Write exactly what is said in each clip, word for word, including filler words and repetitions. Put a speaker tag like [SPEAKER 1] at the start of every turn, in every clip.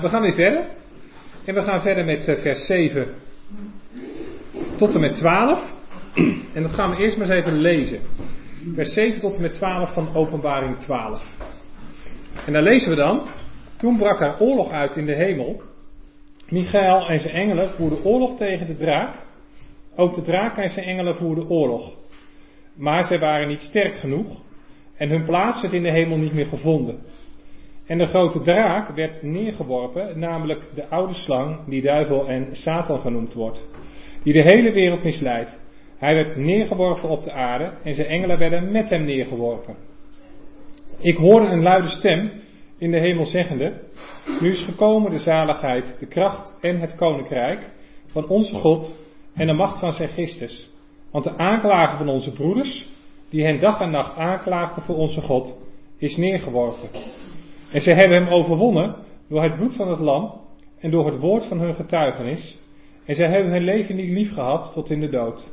[SPEAKER 1] We gaan weer verder. En we gaan verder met vers zeven tot en met twaalf. En dat gaan we eerst maar eens even lezen. Vers zeven tot en met twaalf van Openbaring twaalf. En daar lezen we dan. Toen brak er oorlog uit in de hemel. Michael en zijn engelen voerden oorlog tegen de draak. Ook de draak en zijn engelen voerden oorlog. Maar zij waren niet sterk genoeg. En hun plaats werd in de hemel niet meer gevonden. En de grote draak werd neergeworpen, namelijk de oude slang, die duivel en Satan genoemd wordt, die de hele wereld misleidt. Hij werd neergeworpen op de aarde en zijn engelen werden met hem neergeworpen. Ik hoorde een luide stem in de hemel zeggende: nu is gekomen de zaligheid, de kracht en het koninkrijk van onze God en de macht van zijn Christus. Want de aanklager van onze broeders, die hen dag en nacht aanklaagden voor onze God, is neergeworpen. En zij hebben hem overwonnen door het bloed van het lam en door het woord van hun getuigenis. En zij hebben hun leven niet lief gehad tot in de dood.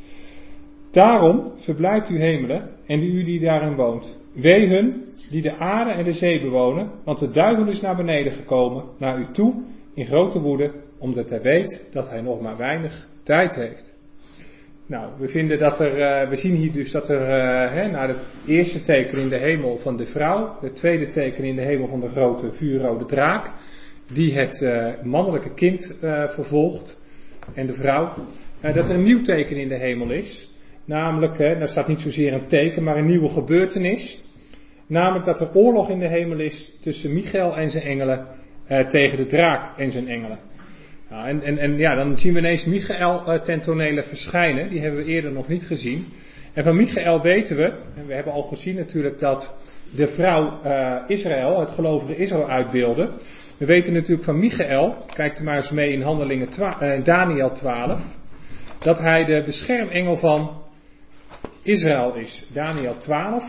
[SPEAKER 1] Daarom verblijft u hemelen en u die daarin woont. Wee hun die de aarde en de zee bewonen, want de duivel is naar beneden gekomen, naar u toe, in grote woede, omdat hij weet dat hij nog maar weinig tijd heeft. Nou, we vinden dat er, uh, we zien hier dus dat er, uh, hè, na het eerste teken in de hemel van de vrouw, het tweede teken in de hemel van de grote vuurrode draak, die het uh, mannelijke kind uh, vervolgt, en de vrouw, uh, dat er een nieuw teken in de hemel is. Namelijk, uh, daar staat niet zozeer een teken, maar een nieuwe gebeurtenis. Namelijk dat er oorlog in de hemel is tussen Michael en zijn engelen uh, tegen de draak en zijn engelen. Nou, en, en, en ja, dan zien we ineens Michael uh, ten tonele verschijnen. Die hebben we eerder nog niet gezien. En van Michael weten we, en we hebben al gezien natuurlijk dat de vrouw uh, Israël, het gelovige Israël uitbeelde. We weten natuurlijk van Michael, kijk er maar eens mee in Handelingen twa- uh, Daniel twaalf, dat hij de beschermengel van Israël is. Daniel twaalf,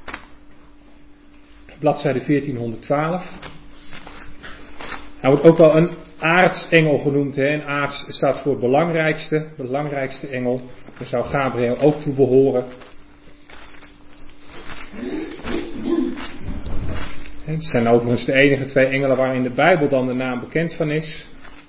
[SPEAKER 1] bladzijde veertienhonderdtwaalf. Hij wordt ook wel een aartsengel genoemd. Hè? En aarts staat voor belangrijkste, belangrijkste engel. Daar zou Gabriel ook toe behoren. Het zijn overigens de enige twee engelen waar in de Bijbel dan de naam bekend van is.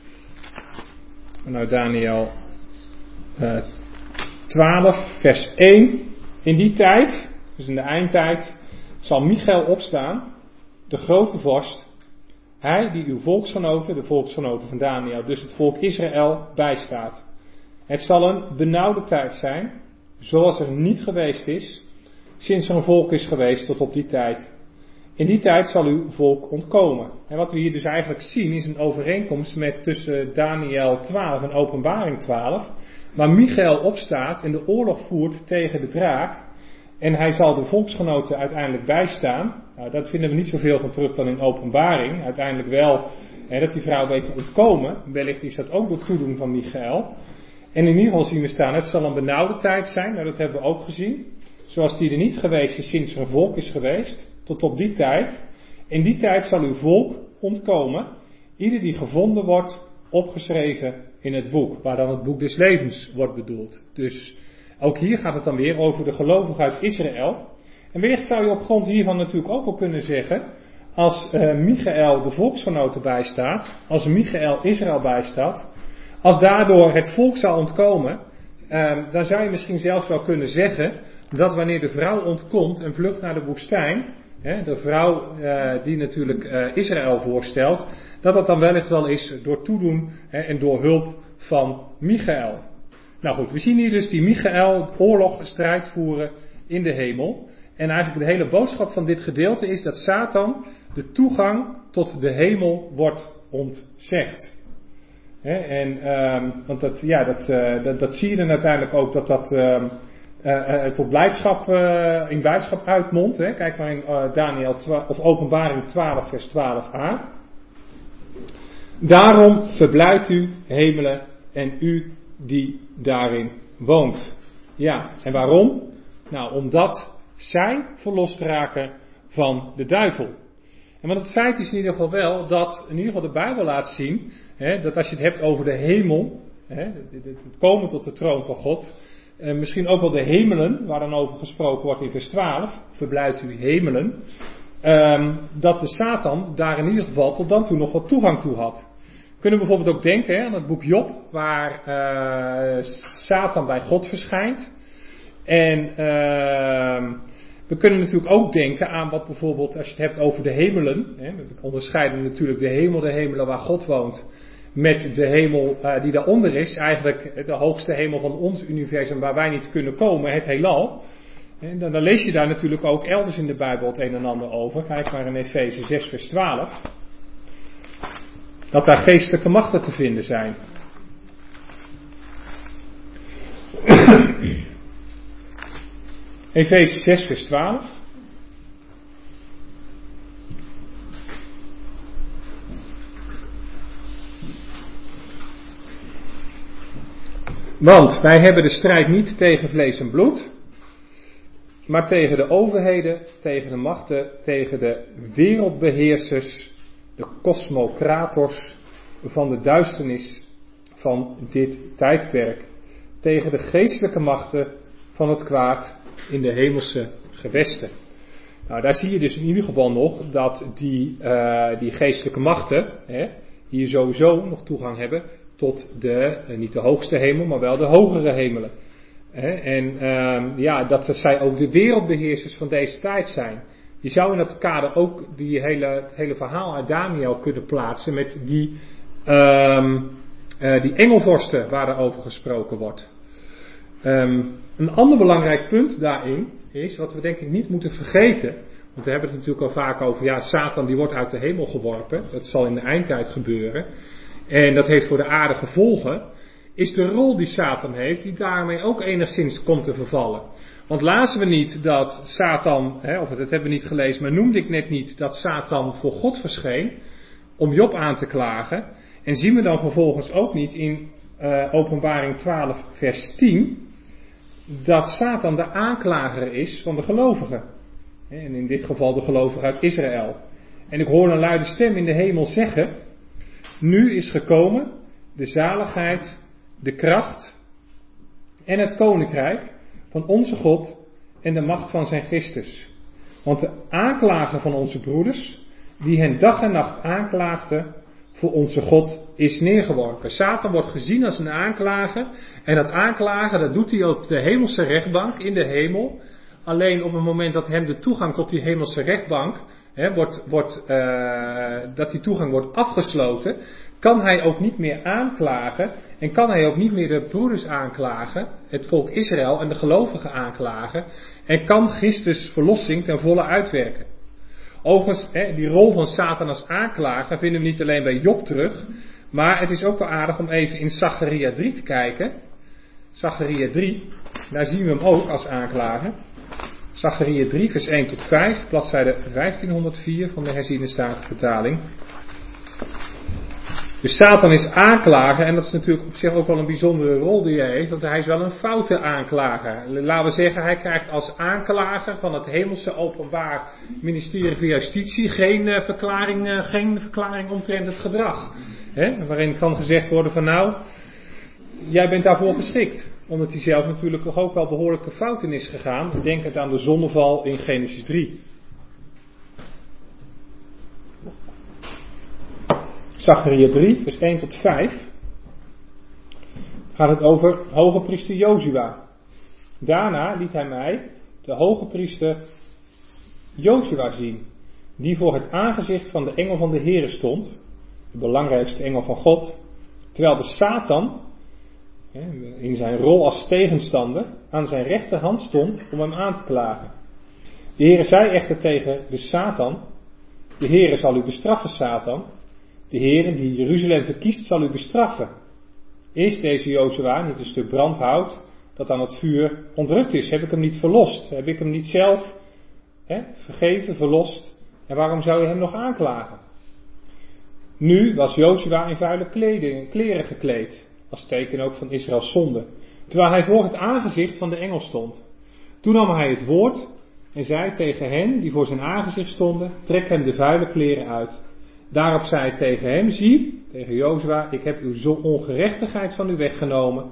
[SPEAKER 1] Nou, Daniel uh, twaalf, vers één. In die tijd, dus in de eindtijd, zal Michael opstaan, de grote vorst. Hij die uw volksgenoten, de volksgenoten van Daniel, dus het volk Israël, bijstaat. Het zal een benauwde tijd zijn, zoals er niet geweest is, sinds er een volk is geweest tot op die tijd. In die tijd zal uw volk ontkomen. En wat we hier dus eigenlijk zien is een overeenkomst met tussen Daniel twaalf en Openbaring twaalf, waar Michael opstaat en de oorlog voert tegen de draak. En hij zal de volksgenoten uiteindelijk bijstaan. Nou, dat vinden we niet zoveel van terug dan in Openbaring. Uiteindelijk wel hè, dat die vrouw weet te ontkomen. Wellicht is dat ook door toedoen van Michael. En in ieder geval zien we staan, het zal een benauwde tijd zijn. Nou, dat hebben we ook gezien. Zoals die er niet geweest is sinds er een volk is geweest. Tot op die tijd. In die tijd zal uw volk ontkomen. Ieder die gevonden wordt, opgeschreven in het boek. Waar dan het boek des levens wordt bedoeld. Dus ook hier gaat het dan weer over de gelovigen uit Israël. En wellicht zou je op grond hiervan natuurlijk ook wel kunnen zeggen, als uh, Michael de volksgenoten bijstaat, als Michael Israël bijstaat, als daardoor het volk zou ontkomen, uh, dan zou je misschien zelfs wel kunnen zeggen dat wanneer de vrouw ontkomt en vlucht naar de woestijn, hè, de vrouw uh, die natuurlijk uh, Israël voorstelt, dat dat dan wellicht wel is door toedoen hè, en door hulp van Michael. Nou goed, we zien hier dus die Michael oorlog, strijd voeren in de hemel. En eigenlijk de hele boodschap van dit gedeelte is dat Satan de toegang tot de hemel wordt ontzegd. He, en, um, want dat, ja, dat, uh, dat, dat zie je dan uiteindelijk ook dat dat uh, uh, uh, tot blijdschap, uh, in blijdschap uitmondt. Hè. Kijk maar in uh, Daniel twaalf, of Openbaring twaalf vers twaalf a. Daarom verblijft u hemelen en u die daarin woont. Ja, en waarom? Nou, omdat zij verlost raken van de duivel. En want het feit is in ieder geval wel dat in ieder geval de Bijbel laat zien, hè, dat als je het hebt over de hemel, hè, het komen tot de troon van God, eh, misschien ook wel de hemelen, waar dan over gesproken wordt in vers twaalf, verblijft u hemelen. um, dat de Satan daar in ieder geval tot dan toe nog wat toegang toe had. We kunnen bijvoorbeeld ook denken hè, aan het boek Job, waar uh, Satan bij God verschijnt. En uh, we kunnen natuurlijk ook denken aan wat bijvoorbeeld, als je het hebt over de hemelen. Hè, we onderscheiden natuurlijk de hemel, de hemelen waar God woont, met de hemel uh, die daaronder is. Eigenlijk de hoogste hemel van ons universum waar wij niet kunnen komen, het heelal. En dan, dan lees je daar natuurlijk ook elders in de Bijbel het een en ander over. Kijk maar in Efeze zes vers twaalf. Dat daar geestelijke machten te vinden zijn. Efeze zes vers twaalf. Want wij hebben de strijd niet tegen vlees en bloed, maar tegen de overheden, tegen de machten, tegen de wereldbeheersers, de kosmokrators van de duisternis van dit tijdperk, tegen de geestelijke machten van het kwaad in de hemelse gewesten. Nou, daar zie je dus in ieder geval nog dat die, uh, die geestelijke machten hè, hier sowieso nog toegang hebben tot de, uh, niet de hoogste hemel, maar wel de hogere hemelen. Hè, en uh, ja, dat zij ook de wereldbeheersers van deze tijd zijn. Je zou in dat kader ook die hele, het hele verhaal uit Daniel kunnen plaatsen met die, um, uh, die engelvorsten waar er over gesproken wordt. Um, een ander belangrijk punt daarin is, wat we denk ik niet moeten vergeten, want we hebben het natuurlijk al vaak over, ja, Satan die wordt uit de hemel geworpen, dat zal in de eindtijd gebeuren, en dat heeft voor de aarde gevolgen, is de rol die Satan heeft, die daarmee ook enigszins komt te vervallen. Want lazen we niet dat Satan, hè, of dat hebben we niet gelezen, maar noemde ik net niet dat Satan voor God verscheen om Job aan te klagen. En zien we dan vervolgens ook niet in uh, Openbaring twaalf vers tien dat Satan de aanklager is van de gelovigen. En in dit geval de gelovigen uit Israël. En ik hoor een luide stem in de hemel zeggen, nu is gekomen de zaligheid, de kracht en het koninkrijk van onze God en de macht van zijn Christus. Want de aanklager van onze broeders, die hen dag en nacht aanklaagden, voor onze God is neergeworpen. Satan wordt gezien als een aanklager. En dat aanklagen, dat doet hij op de hemelse rechtbank in de hemel. Alleen op het moment dat hem de toegang tot die hemelse rechtbank, hè, wordt, wordt, uh, dat die toegang wordt afgesloten, kan hij ook niet meer aanklagen en kan hij ook niet meer de broeders aanklagen, het volk Israël en de gelovigen aanklagen, en kan Christus verlossing ten volle uitwerken. Overigens, hè, die rol van Satan als aanklager vinden we niet alleen bij Job terug, maar het is ook wel aardig om even in Zacharia drie te kijken. Zacharia drie, daar zien we hem ook als aanklager. Zacharia drie vers één tot vijf, bladzijde vijftienhonderdvier van de herziene statenvertaling. Dus Satan is aanklager en dat is natuurlijk op zich ook wel een bijzondere rol die hij heeft, want hij is wel een foute aanklager. Laten we zeggen, hij krijgt als aanklager van het hemelse openbaar ministerie van Justitie geen uh, verklaring, uh, geen verklaring omtrent het gedrag. Hè? Waarin kan gezegd worden van nou, jij bent daarvoor geschikt. Omdat hij zelf natuurlijk ook wel behoorlijk de fout in is gegaan. Denk het aan de zondeval in Genesis drie. Zacharia drie, vers één tot vijf, gaat het over hoge priester Jozua. Daarna liet hij mij de hoge priester Jozua zien, die voor het aangezicht van de engel van de Heere stond, de belangrijkste engel van God, terwijl de Satan, in zijn rol als tegenstander, aan zijn rechterhand stond om hem aan te klagen. De Heere zei echter tegen de Satan, de Heere zal u bestraffen, Satan. De Heere die Jeruzalem verkiest zal u bestraffen. Is deze Jozua niet een stuk brandhout dat aan het vuur ontrukt is? Heb ik hem niet verlost? Heb ik hem niet zelf hè, vergeven, verlost? En waarom zou je hem nog aanklagen? Nu was Jozua in vuile kleding, kleren gekleed, als teken ook van Israëls zonde, terwijl hij voor het aangezicht van de engel stond. Toen nam hij het woord en zei tegen hen die voor zijn aangezicht stonden, trek hem de vuile kleren uit. Daarop zei hij tegen hem, zie, tegen Jozua, ik heb uw ongerechtigheid van u weggenomen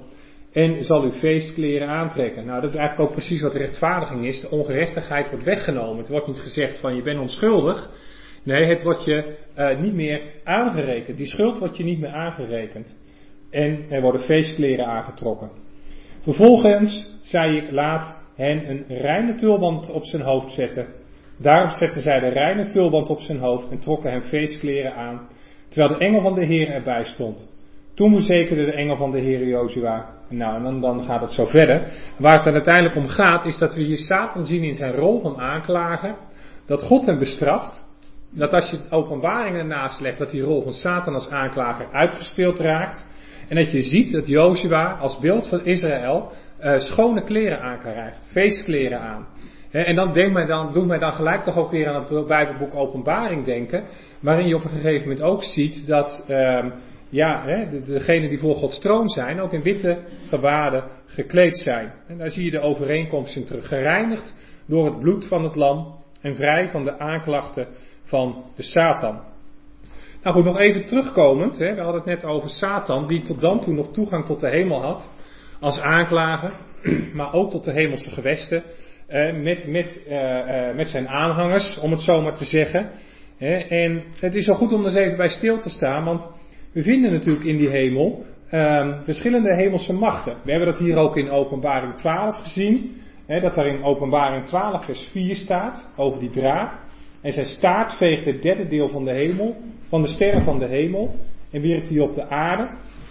[SPEAKER 1] en zal u feestkleren aantrekken. Nou, dat is eigenlijk ook precies wat rechtvaardiging is. De ongerechtigheid wordt weggenomen. Het wordt niet gezegd van je bent onschuldig. Nee, het wordt je uh, niet meer aangerekend. Die schuld wordt je niet meer aangerekend. En er worden feestkleren aangetrokken. Vervolgens zei ik, laat hen een reine tulband op zijn hoofd zetten. Daarop zetten zij de reine tulband op zijn hoofd en trokken hem feestkleren aan, terwijl de engel van de Heer erbij stond. Toen verzekerde de engel van de Heer Jozua. Nou, en dan, dan gaat het zo verder. Waar het dan uiteindelijk om gaat, is dat we hier Satan zien in zijn rol van aanklager, dat God hem bestraft. Dat als je openbaringen ernaast legt, dat die rol van Satan als aanklager uitgespeeld raakt. En dat je ziet dat Jozua als beeld van Israël uh, schone kleren aankrijgt, feestkleren aan. He, en dan, denk mij dan doet mij dan gelijk toch ook weer aan het Bijbelboek Openbaring denken, waarin je op een gegeven moment ook ziet dat uh, ja, he, de, degenen die voor Gods troon zijn, ook in witte gewaden gekleed zijn. En daar zie je de overeenkomst in terug, gereinigd door het bloed van het lam en vrij van de aanklachten van de Satan. Nou goed, nog even terugkomend. Hè, we hadden het net over Satan, die tot dan toe nog toegang tot de hemel had. Als aanklager, maar ook tot de hemelse gewesten. Eh, met, met, uh, uh, met zijn aanhangers, om het zo maar te zeggen. Hè, en het is wel goed om er eens even bij stil te staan, want we vinden natuurlijk in die hemel uh, verschillende hemelse machten. We hebben dat hier ook in Openbaring twaalf gezien. Hè, dat daar in Openbaring twaalf vers vier staat, over die draak. En zijn staart veegt het derde deel van de hemel, van de sterren van de hemel, en wierp die op de aarde.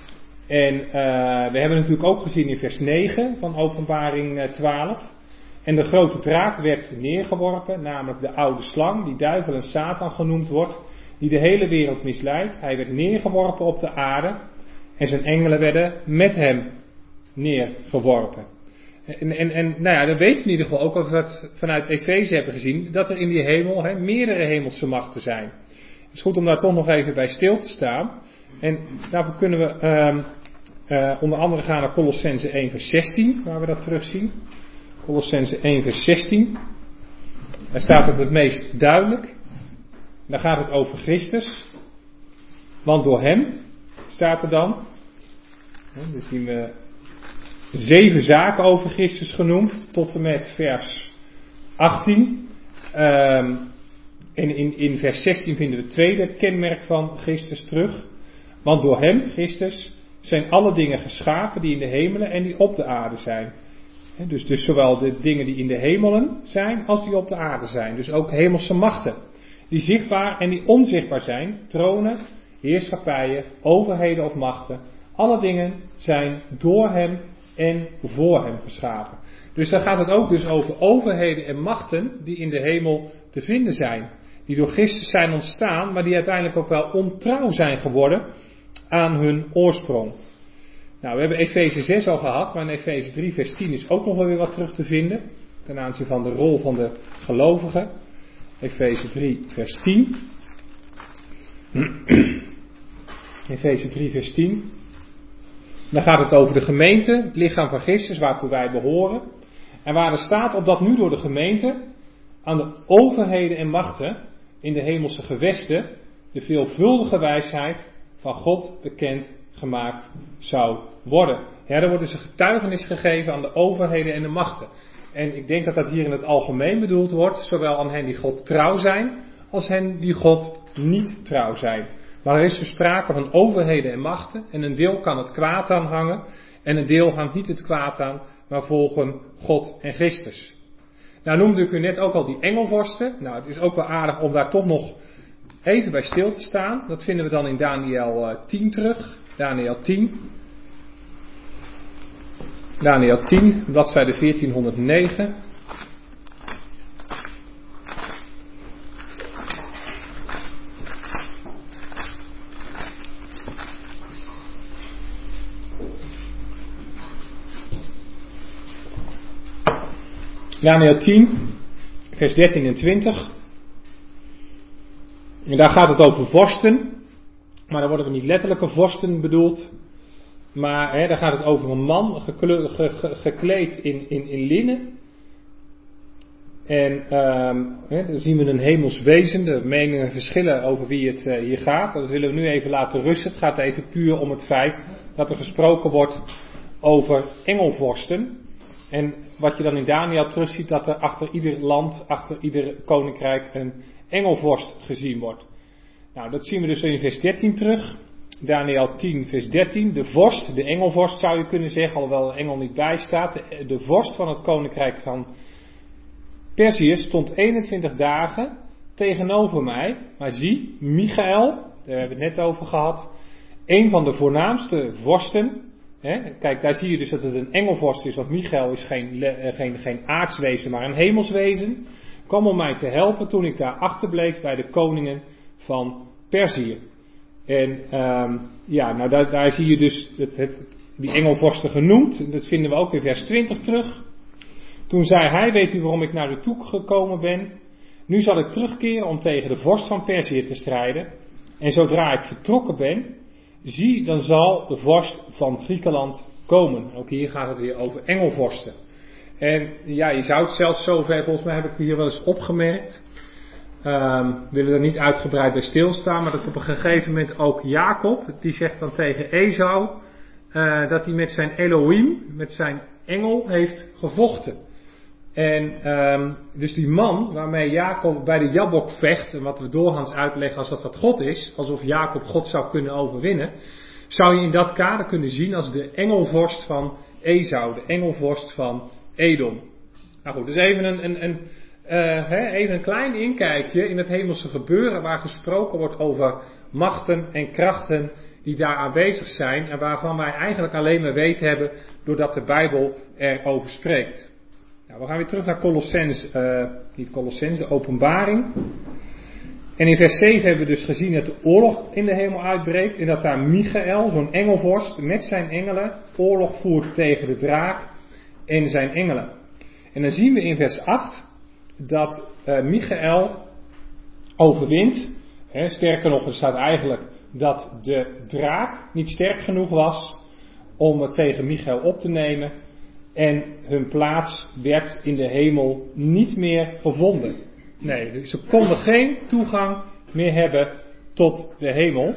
[SPEAKER 1] En uh, we hebben natuurlijk ook gezien in vers negen van Openbaring twaalf. En de grote draak werd neergeworpen, namelijk de oude slang, die duivel en Satan genoemd wordt, die de hele wereld misleidt. Hij werd neergeworpen op de aarde en zijn engelen werden met hem neergeworpen. En, en, en nou ja, dan weten we in ieder geval ook, als we het vanuit Efeze hebben gezien, dat er in die hemel he, meerdere hemelse machten zijn. Het is goed om daar toch nog even bij stil te staan. En daarvoor kunnen we uh, uh, onder andere gaan naar Colossenzen één vers zestien, waar we dat terugzien. Colossenzen één vers zestien. Daar staat het het meest duidelijk. Daar gaat het over Christus. Want door hem, staat er dan. Dan zien we zeven zaken over Christus genoemd, tot en met vers achttien. Um, en in, in vers zestien vinden we het tweede het kenmerk van Christus terug. Want door hem, Christus, zijn alle dingen geschapen die in de hemelen en die op de aarde zijn. He, dus, dus zowel de dingen die in de hemelen zijn, als die op de aarde zijn. Dus ook hemelse machten. Die zichtbaar en die onzichtbaar zijn. Tronen, heerschappijen, overheden of machten. Alle dingen zijn door hem en voor hem geschapen. Dus dan gaat het ook dus over overheden en machten die in de hemel te vinden zijn. Die door Christus zijn ontstaan, maar die uiteindelijk ook wel ontrouw zijn geworden aan hun oorsprong. Nou, we hebben Efeze zes al gehad, maar in Efeze drie vers tien is ook nog wel weer wat terug te vinden. Ten aanzien van de rol van de gelovigen. Efeze drie vers tien. Efeze drie vers tien. Dan gaat het over de gemeente, het lichaam van Christus, waartoe wij behoren. En waar er staat, opdat nu door de gemeente aan de overheden en machten in de hemelse gewesten de veelvuldige wijsheid van God bekend gemaakt zou worden. Ja, er wordt dus een getuigenis gegeven aan de overheden en de machten. En ik denk dat dat hier in het algemeen bedoeld wordt, zowel aan hen die God trouw zijn, als hen die God niet trouw zijn. Maar er is dus sprake van overheden en machten, en een deel kan het kwaad aanhangen, en een deel hangt niet het kwaad aan, maar volgen God en Christus. Nou noemde ik u net ook al die engelvorsten. Nou, het is ook wel aardig om daar toch nog even bij stil te staan. Dat vinden we dan in Daniël tien terug. Daniël tien. Daniël tien, bladzijde veertienhonderdnegen. Daniël tien, vers dertien en twintig. En daar gaat het over vorsten. Maar daar worden we niet letterlijke vorsten bedoeld. Maar hè, daar gaat het over een man gekle- ge- ge- gekleed in, in, in linnen. En um, hè, dan zien we een hemels wezen. De meningen verschillen over wie het uh, hier gaat. Dat willen we nu even laten rusten. Het gaat even puur om het feit dat er gesproken wordt over engelvorsten. En wat je dan in Daniel terugziet, dat er achter ieder land, achter ieder koninkrijk een engelvorst gezien wordt. Nou, dat zien we dus in vers dertien terug. Daniel tien vers dertien. De vorst, de engelvorst zou je kunnen zeggen, alhoewel de engel niet bijstaat. De, de vorst van het koninkrijk van Perzië stond eenentwintig dagen tegenover mij. Maar zie, Michael, daar hebben we het net over gehad. Een van de voornaamste vorsten. Hè, kijk, daar zie je dus dat het een engelvorst is, want Michael is geen, geen, geen aardswezen, maar een hemelswezen. Kwam om mij te helpen toen ik daar achterbleef bij de koningen van Perzië. En um, ja, nou daar, daar zie je dus het, het, die engelvorsten genoemd. Dat vinden we ook in vers twintig terug. Toen zei hij, weet u waarom ik naar u toe gekomen ben? Nu zal ik terugkeren om tegen de vorst van Perzië te strijden. En zodra ik vertrokken ben, zie, dan zal de vorst van Griekenland komen. Ook hier gaat het weer over engelvorsten. En ja, je zou het zelfs zover, volgens mij heb ik hier wel eens opgemerkt. Um, willen er niet uitgebreid bij stilstaan, maar dat op een gegeven moment ook Jacob, die zegt dan tegen Esau, uh, dat hij met zijn Elohim, met zijn engel heeft gevochten. En um, dus die man waarmee Jacob bij de Jabok vecht, en wat we doorgaans uitleggen als dat dat God is, alsof Jacob God zou kunnen overwinnen, zou je in dat kader kunnen zien als de engelvorst van Esau, de engelvorst van Edom. Nou goed, dus even een, een, een, uh, hè, even een klein inkijkje in het hemelse gebeuren waar gesproken wordt over machten en krachten die daar aanwezig zijn en waarvan wij eigenlijk alleen maar weten hebben doordat de Bijbel erover spreekt. Nou, we gaan weer terug naar Colossense, uh, niet Colossense, de Openbaring. En in vers zeven hebben we dus gezien dat de oorlog in de hemel uitbreekt. En dat daar Michael, zo'n engelvorst, met zijn engelen oorlog voert tegen de draak en zijn engelen. En dan zien we in vers acht dat uh, Michael overwint. Hè, sterker nog, er staat eigenlijk dat de draak niet sterk genoeg was om het tegen Michael op te nemen. En hun plaats werd in de hemel niet meer gevonden. Nee, dus ze konden geen toegang meer hebben tot de hemel.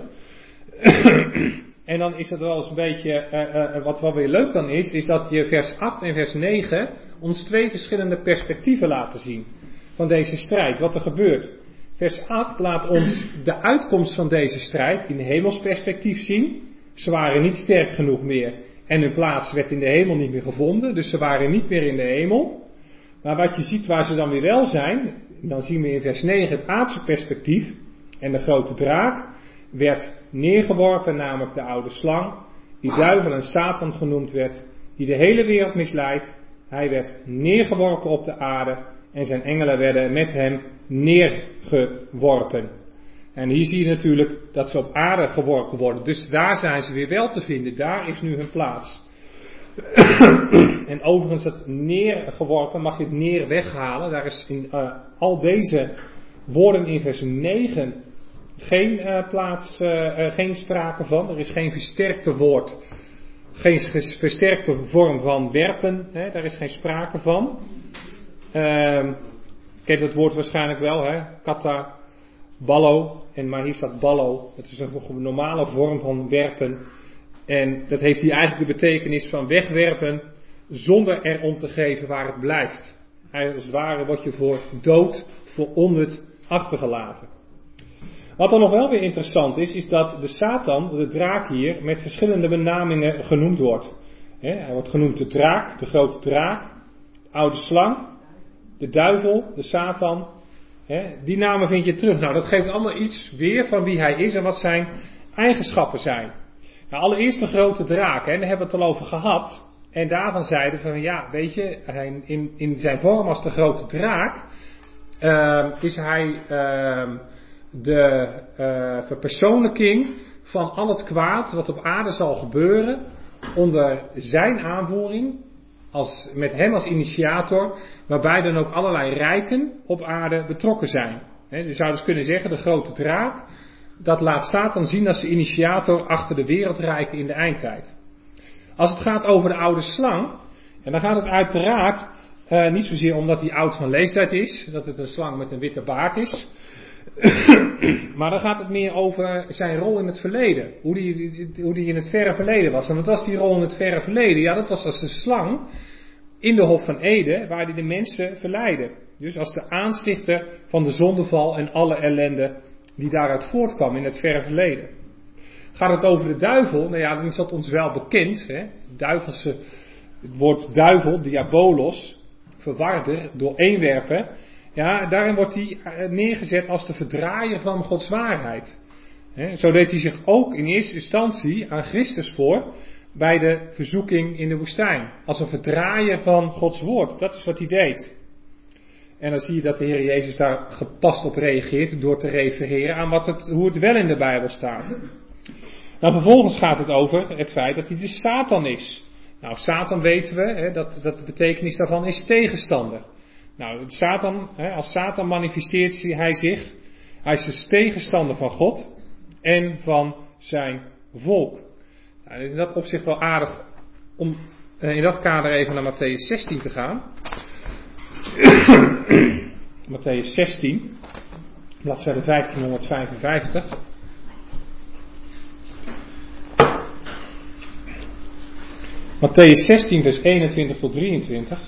[SPEAKER 1] En dan is dat wel eens een beetje, uh, uh, wat wel weer leuk dan is, is dat je vers acht en vers negen ons twee verschillende perspectieven laten zien van deze strijd, wat er gebeurt. Vers acht laat ons de uitkomst van deze strijd in hemelsperspectief zien. Ze waren niet sterk genoeg meer en hun plaats werd in de hemel niet meer gevonden, dus ze waren niet meer in de hemel. Maar wat je ziet waar ze dan weer wel zijn, dan zien we in vers negen het aardse perspectief. En de grote draak werd neergeworpen, namelijk de oude slang, die duivel en Satan genoemd werd, die de hele wereld misleidt. Hij werd neergeworpen op de aarde en zijn engelen werden met hem neergeworpen. En hier zie je natuurlijk dat ze op aarde geworpen worden. Dus daar zijn ze weer wel te vinden. Daar is nu hun plaats. En overigens het neergeworpen mag je het neer weghalen. Daar is in uh, al deze woorden in vers negen geen uh, plaats, uh, uh, geen sprake van. Er is geen versterkte woord. Geen versterkte vorm van werpen. Hè, daar is geen sprake van. Uh, kent het woord waarschijnlijk wel. Hè? Kata, ballo. En, maar hier staat ballo. Het is een normale vorm van werpen. En dat heeft hier eigenlijk de betekenis van wegwerpen zonder er om te geven waar het blijft. Als het ware word je voor dood, voor onnut achtergelaten. Wat dan nog wel weer interessant is, is dat de Satan, de draak hier, met verschillende benamingen genoemd wordt. He, hij wordt genoemd de draak, de grote draak, de oude slang, de duivel, de Satan. He, die namen vind je terug. Nou, dat geeft allemaal iets weer van wie hij is en wat zijn eigenschappen zijn. Nou, allereerst de grote draak, hè, daar hebben we het al over gehad. En daarvan zeiden van, ja, weet je, in, in zijn vorm als de grote draak, uh, is hij uh, de uh, verpersoonlijking van al het kwaad wat op aarde zal gebeuren, onder zijn aanvoering, als, met hem als initiator, waarbij dan ook allerlei rijken op aarde betrokken zijn. He, je zou dus kunnen zeggen, de grote draak, dat laat Satan zien als de initiator achter de wereldrijken in de eindtijd. Als het gaat over de oude slang, en dan gaat het uiteraard uh, niet zozeer omdat hij oud van leeftijd is, dat het een slang met een witte baard is, Maar dan gaat het meer over zijn rol in het verleden. Hoe die, hoe die in het verre verleden was. En wat was die rol in het verre verleden? Ja, dat was als de slang in de Hof van Eden, waar hij de mensen verleidde. Dus als de aanstichter van de zondeval en alle ellende die daaruit voortkwam in het verre verleden. Gaat het over de duivel? Nou ja, dan is dat ons wel bekend. Hè? Duivelse, het woord duivel, diabolos, verwarder, dooreenwerpen. Ja, daarin wordt hij neergezet als de verdraaier van Gods waarheid. He, zo deed hij zich ook in eerste instantie aan Christus voor bij de verzoeking in de woestijn. Als een verdraaier van Gods woord. Dat is wat hij deed. En dan zie je dat de Heer Jezus daar gepast op reageert door te refereren aan wat het, hoe het wel in de Bijbel staat. Nou, vervolgens gaat het over het feit dat hij de Satan is. Nou, Satan weten we, he, dat, dat de betekenis daarvan is tegenstander. Nou, Satan, als Satan manifesteert hij zich, hij is dus tegenstander van God en van zijn volk. Nou, het is in dat opzicht wel aardig om in dat kader even naar Mattheüs zestien te gaan. Mattheüs zestien, bladzijde vijftienhonderdvijfenvijftig. Mattheüs zestien, vers eenentwintig tot drieëntwintig.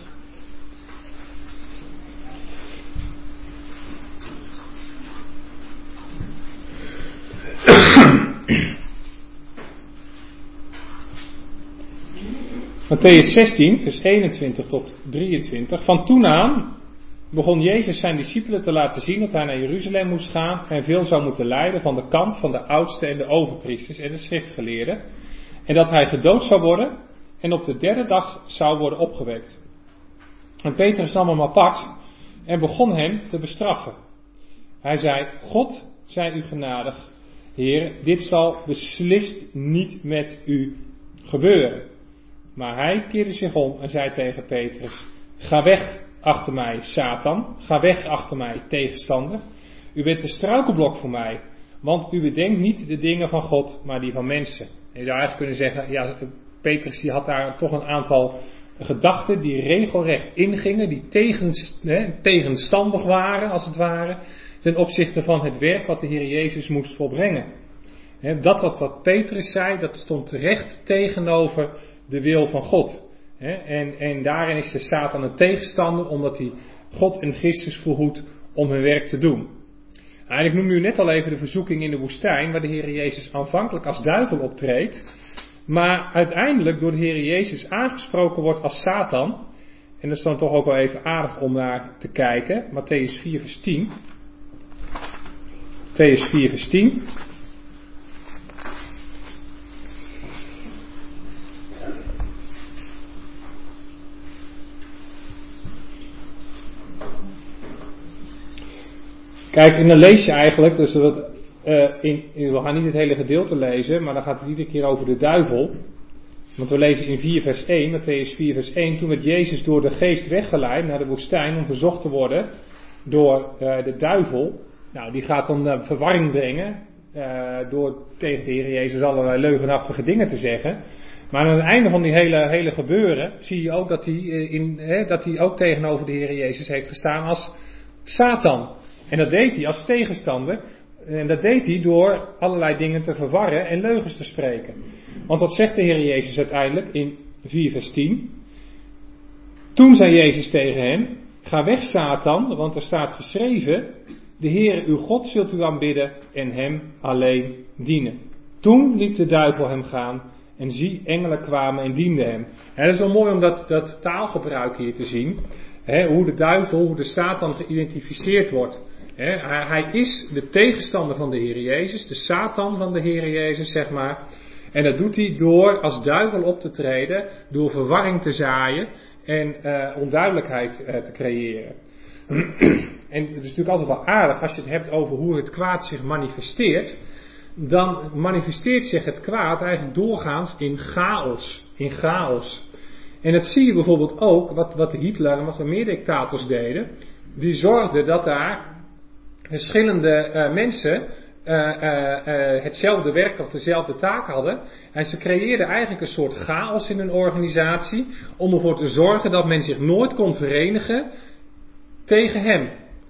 [SPEAKER 1] Mattheüs zestien, vers eenentwintig tot drieëntwintig. Van toen aan begon Jezus zijn discipelen te laten zien dat hij naar Jeruzalem moest gaan en veel zou moeten lijden van de kant van de oudsten en de overpriesters en de schriftgeleerden. En dat hij gedood zou worden en op de derde dag zou worden opgewekt. En Petrus nam hem apart en begon hem te bestraffen. Hij zei, God zij u genadig, Heer, dit zal beslist niet met u gebeuren. Maar hij keerde zich om en zei tegen Petrus, ga weg achter mij, Satan, ga weg achter mij, tegenstander. U bent een struikelblok voor mij, want u bedenkt niet de dingen van God, maar die van mensen. En je zou eigenlijk kunnen zeggen, ja, Petrus die had daar toch een aantal gedachten die regelrecht ingingen, die tegens, hè, tegenstandig waren, als het ware, ten opzichte van het werk wat de Heer Jezus moest volbrengen. Hè, dat wat, wat Petrus zei, dat stond terecht tegenover de wil van God. Hè, en, en daarin is de Satan een tegenstander, omdat hij God en Christus verhoedt om hun werk te doen. Nou, ik noem nu net al even de verzoeking in de woestijn, waar de Heer Jezus aanvankelijk als duivel optreedt, maar uiteindelijk door de Heer Jezus aangesproken wordt als Satan. En dat is dan toch ook wel even aardig om naar te kijken. Mattheüs vier vers tien. Mattheüs vier vers tien. Kijk, en dan lees je eigenlijk, dus dat, uh, in, we gaan niet het hele gedeelte lezen, maar dan gaat het iedere keer over de duivel. Want we lezen in vier vers één, Mattheüs vier vers één, toen werd Jezus door de geest weggeleid naar de woestijn om verzocht te worden door uh, de duivel. Nou, die gaat dan uh, verwarring brengen uh, door tegen de Heer Jezus allerlei leugenachtige dingen te zeggen. Maar aan het einde van die hele, hele gebeuren zie je ook dat hij, uh, in, hè, dat hij ook tegenover de Heer Jezus heeft gestaan als Satan. En dat deed hij als tegenstander. En dat deed hij door allerlei dingen te verwarren en leugens te spreken. Want wat zegt de Heer Jezus uiteindelijk in vier vers tien? Toen zei Jezus tegen hem, ga weg Satan, want er staat geschreven, de Heere uw God zult u aanbidden en hem alleen dienen. Toen liet de duivel hem gaan en zie engelen kwamen en dienden hem. En het is wel mooi om dat, dat taalgebruik hier te zien. Hè, hoe de duivel, hoe de Satan geïdentificeerd wordt. He, hij is de tegenstander van de Heer Jezus, de Satan van de Heer Jezus, zeg maar. En dat doet hij door als duivel op te treden, door verwarring te zaaien en uh, onduidelijkheid uh, te creëren. En het is natuurlijk altijd wel aardig als je het hebt over hoe het kwaad zich manifesteert. Dan manifesteert zich het kwaad eigenlijk doorgaans in chaos. In chaos. En dat zie je bijvoorbeeld ook, wat, wat Hitler en wat er meer dictators deden. Die zorgden dat daar verschillende uh, mensen uh, uh, uh, hetzelfde werk of dezelfde taak hadden. En ze creëerden eigenlijk een soort chaos in hun organisatie. Om ervoor te zorgen dat men zich nooit kon verenigen tegen hem.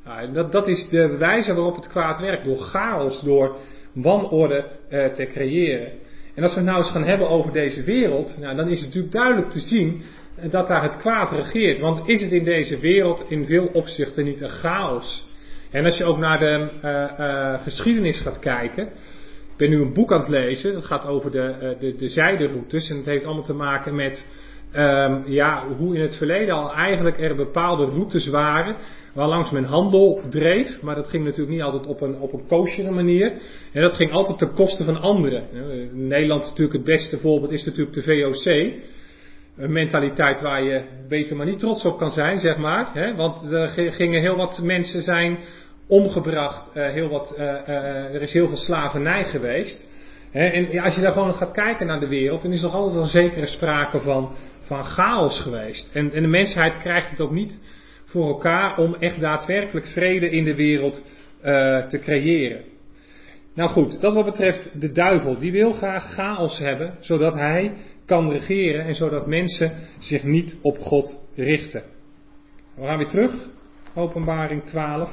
[SPEAKER 1] Nou, dat, dat is de wijze waarop het kwaad werkt. Door chaos, door wanorde uh, te creëren. En als we het nou eens gaan hebben over deze wereld. Nou, dan is het natuurlijk duidelijk te zien dat daar het kwaad regeert. Want is het in deze wereld in veel opzichten niet een chaos? En als je ook naar de uh, uh, geschiedenis gaat kijken. Ik ben nu een boek aan het lezen. Dat gaat over de, uh, de, de zijderoutes. En het heeft allemaal te maken met um, ja, hoe in het verleden al eigenlijk er bepaalde routes waren. Waarlangs men handel dreef. Maar dat ging natuurlijk niet altijd op een, op een koosjere manier. En dat ging altijd ten koste van anderen. In Nederland is natuurlijk het beste voorbeeld is natuurlijk de V O C. Een mentaliteit waar je beter maar niet trots op kan zijn, zeg maar. Hè? Want er gingen heel wat mensen zijn omgebracht. Uh, heel wat, uh, uh, er is heel veel slavernij geweest. Hè? En ja, als je daar gewoon gaat kijken naar de wereld, dan is er altijd een zekere sprake van, van chaos geweest. En, en de mensheid krijgt het ook niet voor elkaar om echt daadwerkelijk vrede in de wereld uh, te creëren. Nou goed, dat wat betreft de duivel. Die wil graag chaos hebben, zodat hij kan regeren en zodat mensen zich niet op God richten. We gaan weer terug. Openbaring twaalf.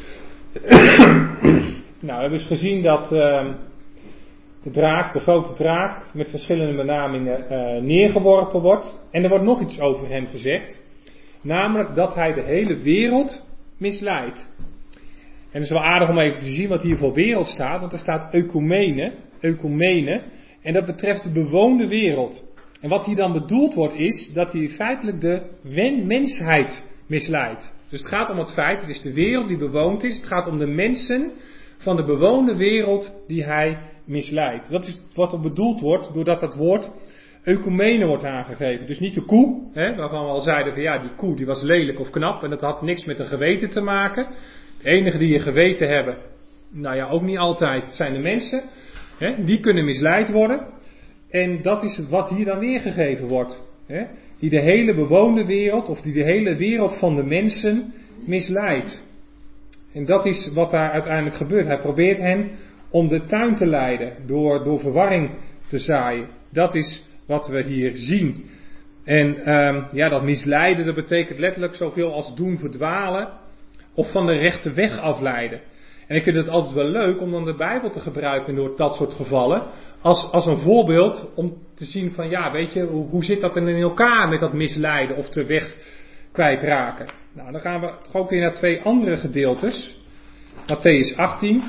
[SPEAKER 1] Nou, we hebben dus gezien dat uh, de draak, de grote draak, met verschillende benamingen uh, neergeworpen wordt. En er wordt nog iets over hem gezegd. Namelijk dat hij de hele wereld misleidt. En het is wel aardig om even te zien wat hier voor wereld staat. Want er staat eukumene, eukumene. En dat betreft de bewoonde wereld. En wat hier dan bedoeld wordt is dat hij feitelijk de mensheid misleidt. Dus het gaat om het feit, het is de wereld die bewoond is. Het gaat om de mensen van de bewoonde wereld die hij misleidt. Dat is wat er bedoeld wordt doordat het woord eukumene wordt aangegeven. Dus niet de koe, hè, waarvan we al zeiden van ja, die koe die was lelijk of knap. En dat had niks met een geweten te maken. De enige die een geweten hebben, nou ja, ook niet altijd, zijn de mensen. Hè, die kunnen misleid worden. En dat is wat hier dan weergegeven wordt. Hè, die de hele bewoonde wereld, of die de hele wereld van de mensen misleidt. En dat is wat daar uiteindelijk gebeurt. Hij probeert hen om de tuin te leiden, door, door verwarring te zaaien. Dat is wat we hier zien. En um, ja, dat misleiden, dat betekent letterlijk zoveel als doen verdwalen of van de rechte weg afleiden. En ik vind het altijd wel leuk om dan de Bijbel te gebruiken door dat soort gevallen. Als, als een voorbeeld om te zien van ja, weet je, hoe, hoe zit dat dan in elkaar met dat misleiden of de weg kwijtraken. Nou, dan gaan we toch ook weer naar twee andere gedeeltes. Mattheüs achttien.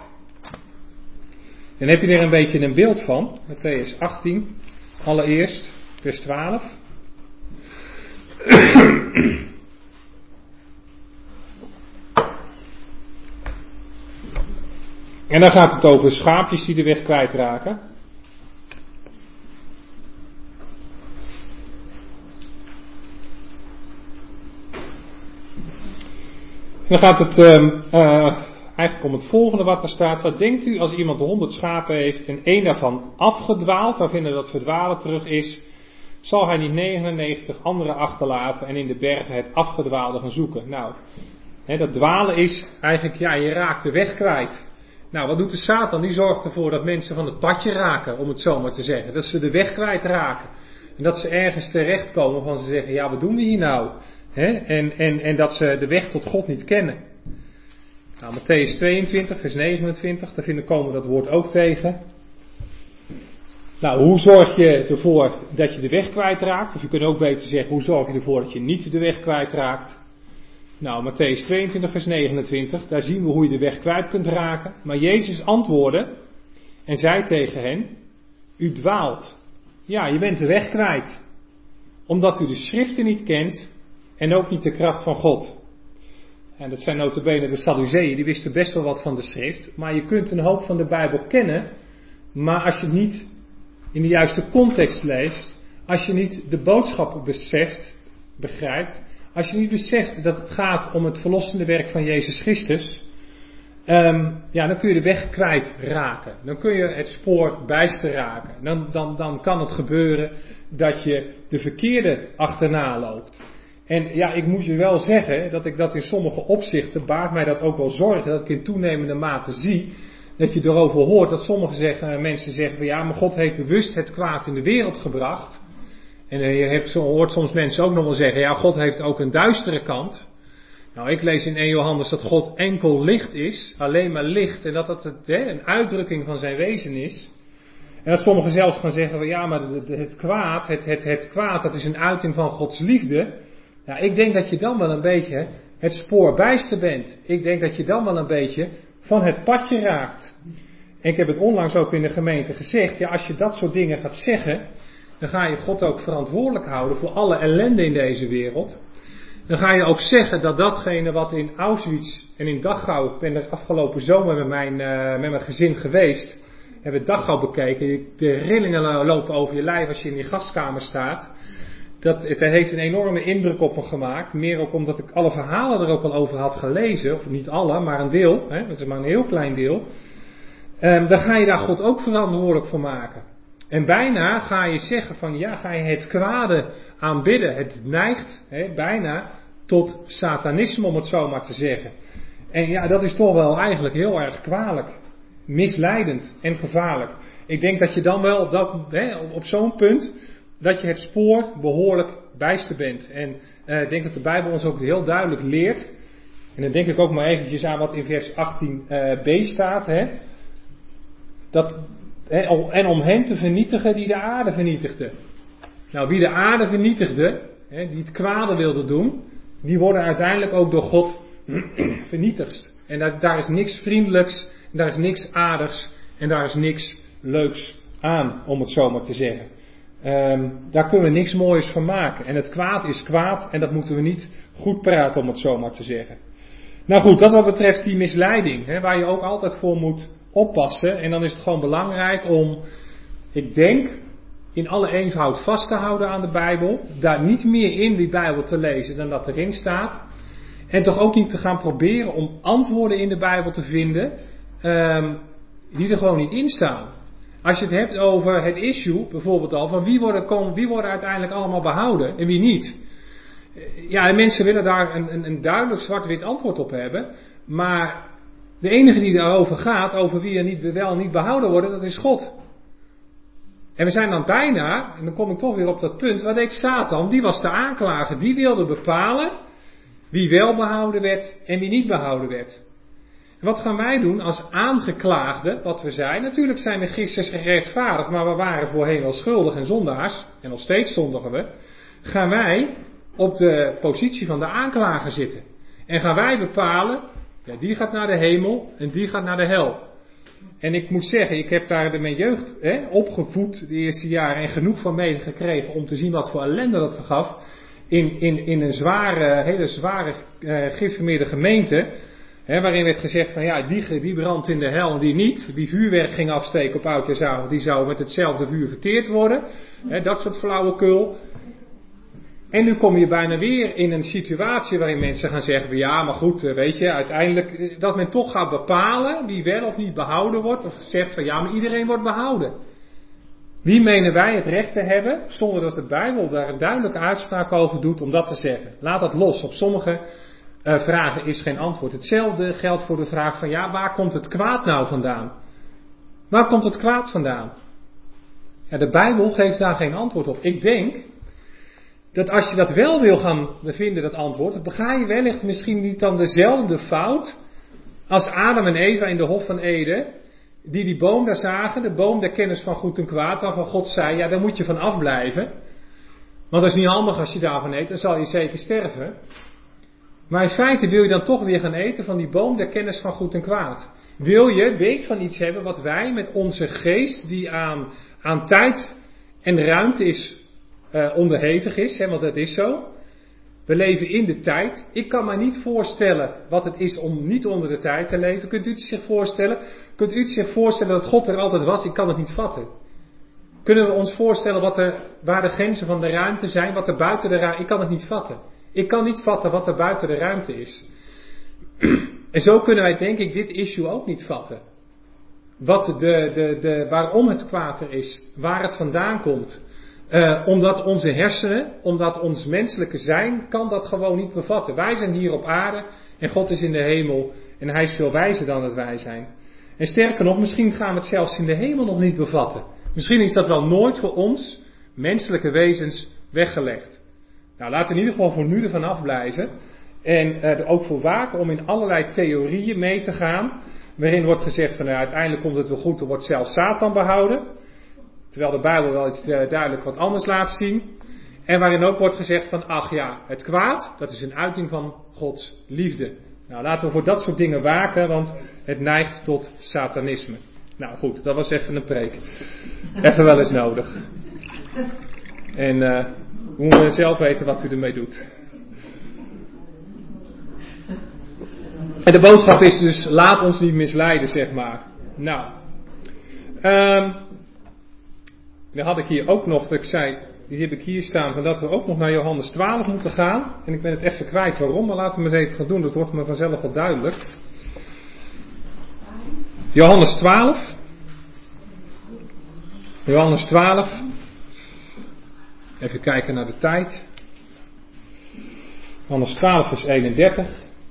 [SPEAKER 1] Dan heb je er een beetje een beeld van. Mattheüs achttien. Allereerst, vers twaalf. En dan gaat het over schaapjes die de weg kwijtraken. En dan gaat het uh, uh, eigenlijk om het volgende wat er staat. Wat denkt u als iemand honderd schapen heeft en één daarvan afgedwaald, waar vinden dat verdwalen terug is, zal hij niet negenennegentig andere achterlaten en in de bergen het afgedwaalde gaan zoeken? Nou, hè, dat dwalen is eigenlijk, ja, je raakt de weg kwijt. Nou, wat doet de Satan? Die zorgt ervoor dat mensen van het padje raken, om het zo maar te zeggen. Dat ze de weg kwijt raken. En dat ze ergens terechtkomen van ze zeggen, ja, wat doen we hier nou? Hè? En, en, en dat ze de weg tot God niet kennen. Nou, Mattheüs tweeëntwintig, vers negenentwintig, daar vinden komen we dat woord ook tegen. Nou, hoe zorg je ervoor dat je de weg kwijtraakt? Of je kunt ook beter zeggen, hoe zorg je ervoor dat je niet de weg kwijtraakt? Nou, Mattheüs tweeëntwintig, vers negenentwintig, daar zien we hoe je de weg kwijt kunt raken. Maar Jezus antwoordde en zei tegen hen, u dwaalt. Ja, je bent de weg kwijt. Omdat u de schriften niet kent en ook niet de kracht van God. En dat zijn nota bene de Sadduceeën, die wisten best wel wat van de schrift. Maar je kunt een hoop van de Bijbel kennen, maar als je het niet in de juiste context leest, als je niet de boodschap beseft, begrijpt, als je niet beseft dat het gaat om het verlossende werk van Jezus Christus, um, ja, dan kun je de weg kwijt raken. Dan kun je het spoor bijster raken. Dan, dan, dan kan het gebeuren dat je de verkeerde achterna loopt. En ja, ik moet je wel zeggen dat ik dat in sommige opzichten, baart mij dat ook wel zorgen, dat ik in toenemende mate zie, dat je erover hoort dat sommige zeggen, mensen zeggen van ja, maar God heeft bewust het kwaad in de wereld gebracht. En je hebt, hoort soms mensen ook nog wel zeggen, ja, God heeft ook een duistere kant. Nou, ik lees in eerste Johannes dat God enkel licht is, alleen maar licht, en dat dat het, hè, een uitdrukking van zijn wezen is. En dat sommigen zelfs gaan zeggen van ja, maar het, het kwaad, het, het, het kwaad, dat is een uiting van Gods liefde. Ja, ik denk dat je dan wel een beetje het spoor bijster bent. Ik denk dat je dan wel een beetje van het padje raakt. En ik heb het onlangs ook in de gemeente gezegd, ja, als je dat soort dingen gaat zeggen, dan ga je God ook verantwoordelijk houden voor alle ellende in deze wereld. Dan ga je ook zeggen dat datgene wat in Auschwitz en in Dachau, ik ben er afgelopen zomer met mijn, uh, met mijn gezin geweest, hebben we Dachau bekeken, de rillingen lopen over je lijf als je in die gaskamer staat. Dat, het heeft een enorme indruk op me gemaakt, meer ook omdat ik alle verhalen er ook al over had gelezen, of niet alle, maar een deel, hè, dat is maar een heel klein deel. Um, dan ga je daar God ook verantwoordelijk voor maken. En bijna ga je zeggen van ja, ga je het kwade aanbidden. Het neigt hè, bijna tot satanisme, om het zo maar te zeggen. En ja, dat is toch wel eigenlijk heel erg kwalijk, misleidend en gevaarlijk. Ik denk dat je dan wel op, dat, hè, op, op zo'n punt, dat je het spoor behoorlijk bijster bent. En uh, ik denk dat de Bijbel ons ook heel duidelijk leert. En dan denk ik ook maar eventjes aan wat in vers achttien b staat. Hè, dat... En om hen te vernietigen die de aarde vernietigden. Nou, wie de aarde vernietigde, die het kwade wilde doen, die worden uiteindelijk ook door God vernietigd. En daar, daar is niks vriendelijks, en daar is niks aardigs, en daar is niks leuks aan, om het zo maar te zeggen. Um, daar kunnen we niks moois van maken. En het kwaad is kwaad, en dat moeten we niet goed praten, om het zo maar te zeggen. Nou goed, dat wat betreft die misleiding, hè, waar je ook altijd voor moet oppassen. En dan is het gewoon belangrijk om, ik denk, in alle eenvoud vast te houden aan de Bijbel. Daar niet meer in die Bijbel te lezen dan dat erin staat. En toch ook niet te gaan proberen om antwoorden in de Bijbel te vinden um, die er gewoon niet in staan. Als je het hebt over het issue, bijvoorbeeld al, van wie worden, wie worden uiteindelijk allemaal behouden en wie niet. Ja, en mensen willen daar een, een, een duidelijk zwart-wit antwoord op hebben. Maar de enige die daarover gaat, over wie er niet, wel niet behouden worden, dat is God. En we zijn dan bijna, en dan kom ik toch weer op dat punt, wat deed Satan? Die was de aanklager, die wilde bepalen wie wel behouden werd en wie niet behouden werd. En wat gaan wij doen als aangeklaagden, wat we zijn? Natuurlijk zijn we Christus gerechtvaardigd, maar we waren voorheen wel schuldig en zondaars, en nog steeds zondigen we. Gaan wij op de positie van de aanklager zitten. En gaan wij bepalen, ja, die gaat naar de hemel en die gaat naar de hel. En ik moet zeggen, ik heb daar mijn jeugd hè, opgevoed de eerste jaren en genoeg van meegekregen om te zien wat voor ellende dat gaf. In, in, in een zware, hele zware uh, gereformeerde gemeente. Hè, waarin werd gezegd van ja, die, die brandt in de hel en die niet. Wie vuurwerk ging afsteken op oudjaarsavond, die zou met hetzelfde vuur verteerd worden. Hè, dat soort flauwekul. En nu kom je bijna weer in een situatie waarin mensen gaan zeggen van ja, maar goed, weet je, uiteindelijk dat men toch gaat bepalen wie wel of niet behouden wordt. Of zegt van ja, maar iedereen wordt behouden. Wie menen wij het recht te hebben, zonder dat de Bijbel daar een duidelijke uitspraak over doet om dat te zeggen. Laat dat los. Op sommige uh, vragen is geen antwoord. Hetzelfde geldt voor de vraag van ja, waar komt het kwaad nou vandaan? Waar komt het kwaad vandaan? Ja, de Bijbel geeft daar geen antwoord op. Ik denk dat als je dat wel wil gaan vinden, dat antwoord, dan bega je wellicht misschien niet dan dezelfde fout als Adam en Eva in de Hof van Eden, die die boom daar zagen, de boom der kennis van goed en kwaad, waarvan God zei, ja, daar moet je van afblijven. Want dat is niet handig als je daarvan eet, dan zal je zeker sterven. Maar in feite wil je dan toch weer gaan eten van die boom der kennis van goed en kwaad. Wil je weet van iets hebben wat wij met onze geest, die aan, aan tijd en ruimte is Uh, onderhevig is, hè, want dat is zo. We leven in de tijd. Ik kan me niet voorstellen wat het is om niet onder de tijd te leven. Kunt u het zich voorstellen? Kunt u het zich voorstellen dat God er altijd was? Ik kan het niet vatten. Kunnen we ons voorstellen wat er, waar de grenzen van de ruimte zijn? Wat er buiten de ruimte... Ik kan het niet vatten. Ik kan niet vatten wat er buiten de ruimte is. En zo kunnen wij denk ik dit issue ook niet vatten. Wat de, de, de, waarom het kwaad er is. Waar het vandaan komt. Uh, omdat onze hersenen, omdat ons menselijke zijn, kan dat gewoon niet bevatten. Wij zijn hier op aarde en God is in de hemel en Hij is veel wijzer dan dat wij zijn. En sterker nog, misschien gaan we het zelfs in de hemel nog niet bevatten. Misschien is dat wel nooit voor ons, menselijke wezens, weggelegd. Nou, laten we in ieder geval voor nu ervan afblijven. En uh, er ook voor waken om in allerlei theorieën mee te gaan. Waarin wordt gezegd van nou, uiteindelijk komt het wel goed, er wordt zelfs Satan behouden. Terwijl de Bijbel wel iets uh, duidelijk wat anders laat zien. En waarin ook wordt gezegd van ach ja, het kwaad, dat is een uiting van Gods liefde. Nou, laten we voor dat soort dingen waken, want het neigt tot satanisme. Nou goed, dat was even een preek. Even wel eens nodig. En uh, we moeten zelf weten wat u ermee doet. En de boodschap is dus, laat ons niet misleiden, zeg maar. Nou, um, dan had ik hier ook nog, dat ik zei, die heb ik hier staan, van dat we ook nog naar Johannes twaalf moeten gaan. En ik ben het even kwijt waarom, maar laten we het even gaan doen, dat wordt me vanzelf wel duidelijk. Johannes twaalf. Johannes twaalf. Even kijken naar de tijd. Johannes twaalf vers eenendertig.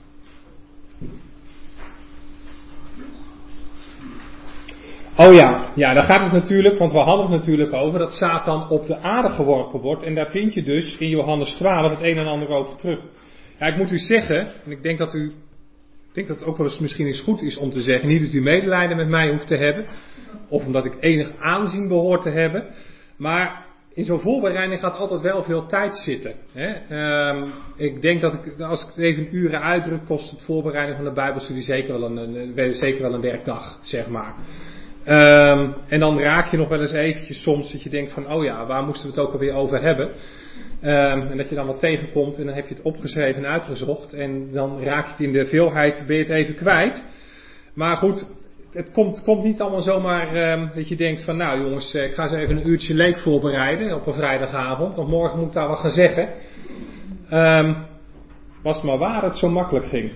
[SPEAKER 1] Oh ja, ja, daar gaat het natuurlijk, want we hadden het natuurlijk over dat Satan op de aarde geworpen wordt. En daar vind je dus in Johannes twaalf het een en ander over terug. Ja, ik moet u zeggen, en ik denk dat u, ik denk dat het ook wel eens misschien eens goed is om te zeggen, niet dat u medelijden met mij hoeft te hebben, of omdat ik enig aanzien behoor te hebben, maar in zo'n voorbereiding gaat altijd wel veel tijd zitten. Hè? Um, ik denk dat ik, als ik het even uren uitdruk, kost het voorbereiding van de Bijbelstudie zeker wel een, een, zeker wel een werkdag, zeg maar. Um, en dan raak je nog wel eens eventjes soms dat je denkt van, oh ja, waar moesten we het ook alweer over hebben? Um, en dat je dan wat tegenkomt en dan heb je het opgeschreven en uitgezocht en dan raak je het in de veelheid, ben je het even kwijt. Maar goed, het komt, komt niet allemaal zomaar um, dat je denkt van, nou jongens, ik ga eens even een uurtje leek voorbereiden op een vrijdagavond, want morgen moet ik daar wat gaan zeggen. Um, was het maar waar het zo makkelijk ging.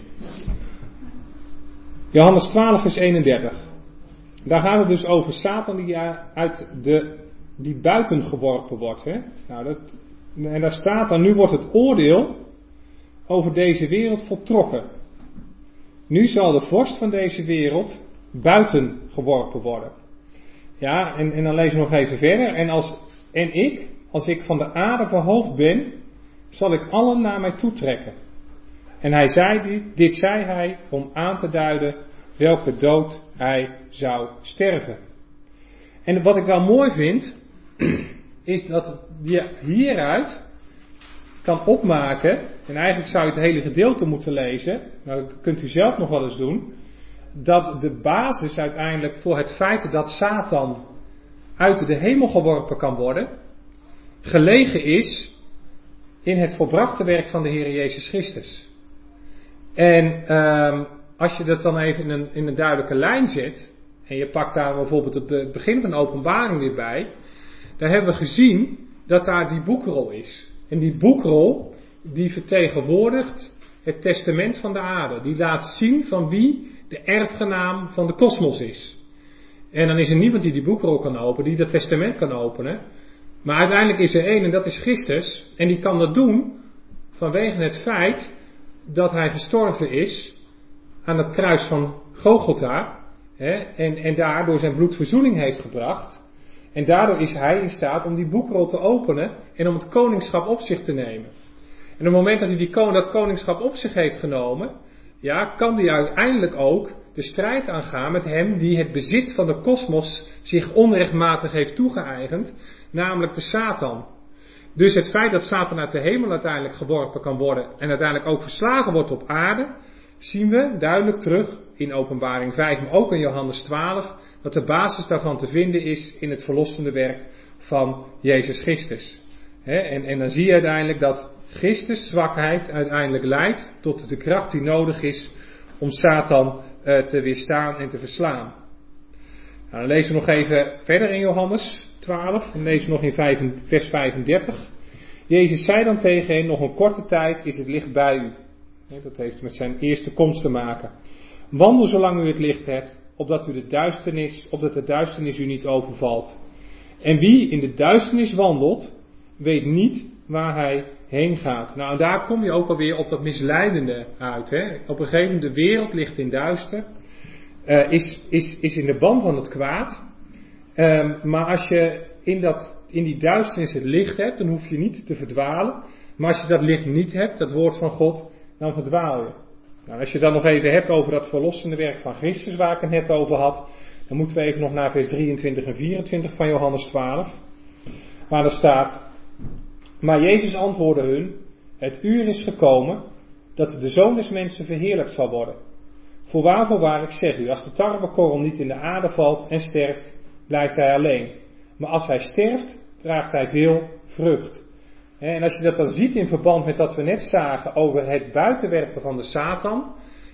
[SPEAKER 1] Johannes twaalf vers eenendertig. Daar gaat het dus over Satan die uit de, die buiten geworpen wordt. Hè? Nou, dat, en daar staat dan, nu wordt het oordeel over deze wereld voltrokken. Nu zal de vorst van deze wereld buiten geworpen worden. Ja, en, en dan lezen we nog even verder. En, als, en ik, als ik van de aarde verhoogd ben, zal ik allen naar mij toetrekken. En hij zei dit, dit zei hij om aan te duiden welke dood hij zou sterven. En wat ik wel mooi vind, is dat je hieruit kan opmaken, en eigenlijk zou je het hele gedeelte moeten lezen, nou dat kunt u zelf nog wel eens doen, dat de basis uiteindelijk voor het feit dat Satan uit de hemel geworpen kan worden, gelegen is in het volbrachte werk van de Heer Jezus Christus. En um, als je dat dan even in een, in een duidelijke lijn zet, en je pakt daar bijvoorbeeld het begin van de openbaring weer bij, dan hebben we gezien dat daar die boekrol is. En die boekrol, die vertegenwoordigt het testament van de aarde. Die laat zien van wie de erfgenaam van de kosmos is. En dan is er niemand die die boekrol kan openen, die dat testament kan openen. Maar uiteindelijk is er één en dat is Christus. En die kan dat doen vanwege het feit dat hij gestorven is aan het kruis van Golgotha. Hè, en, en daardoor zijn bloed verzoening heeft gebracht. En daardoor is hij in staat om die boekrol te openen en om het koningschap op zich te nemen. En op het moment dat hij die, dat koningschap op zich heeft genomen, ja, kan hij uiteindelijk ook de strijd aangaan met hem die het bezit van de kosmos zich onrechtmatig heeft toegeëigend, namelijk de Satan. Dus het feit dat Satan uit de hemel uiteindelijk geworpen kan worden en uiteindelijk ook verslagen wordt op aarde, zien we duidelijk terug in Openbaring vijf, maar ook in Johannes twaalf, dat de basis daarvan te vinden is in het verlossende werk van Jezus Christus. He, en, en dan zie je uiteindelijk dat Christus zwakheid uiteindelijk leidt tot de kracht die nodig is om Satan uh, te weerstaan en te verslaan. Nou, dan lezen we nog even verder in Johannes twaalf, dan lezen we nog in vijf, vers vijfendertig. Jezus zei dan tegen hen, nog een korte tijd is het licht bij u. He, dat heeft met zijn eerste komst te maken. Wandel zolang u het licht hebt, opdat u de duisternis, opdat de duisternis u niet overvalt. En wie in de duisternis wandelt, weet niet waar hij heen gaat. Nou, en daar kom je ook alweer op dat misleidende uit. Hè? Op een gegeven moment, de wereld ligt in duister, uh, is, is, is in de ban van het kwaad. Um, maar als je in, dat, in die duisternis het licht hebt, dan hoef je niet te verdwalen. Maar als je dat licht niet hebt, dat woord van God, dan verdwaal je. Nou, als je dan nog even hebt over dat verlossende werk van Christus, waar ik het net over had, dan moeten we even nog naar vers drieëntwintig en vierentwintig van Johannes twaalf. Waar er staat: maar Jezus antwoordde hun: het uur is gekomen dat de Zoon des Mensen verheerlijkt zal worden. Voorwaar, voorwaar, ik zeg u, als de tarwekorrel niet in de aarde valt en sterft, blijft hij alleen. Maar als hij sterft, draagt hij veel vrucht. En als je dat dan ziet in verband met wat we net zagen over het buitenwerpen van de Satan.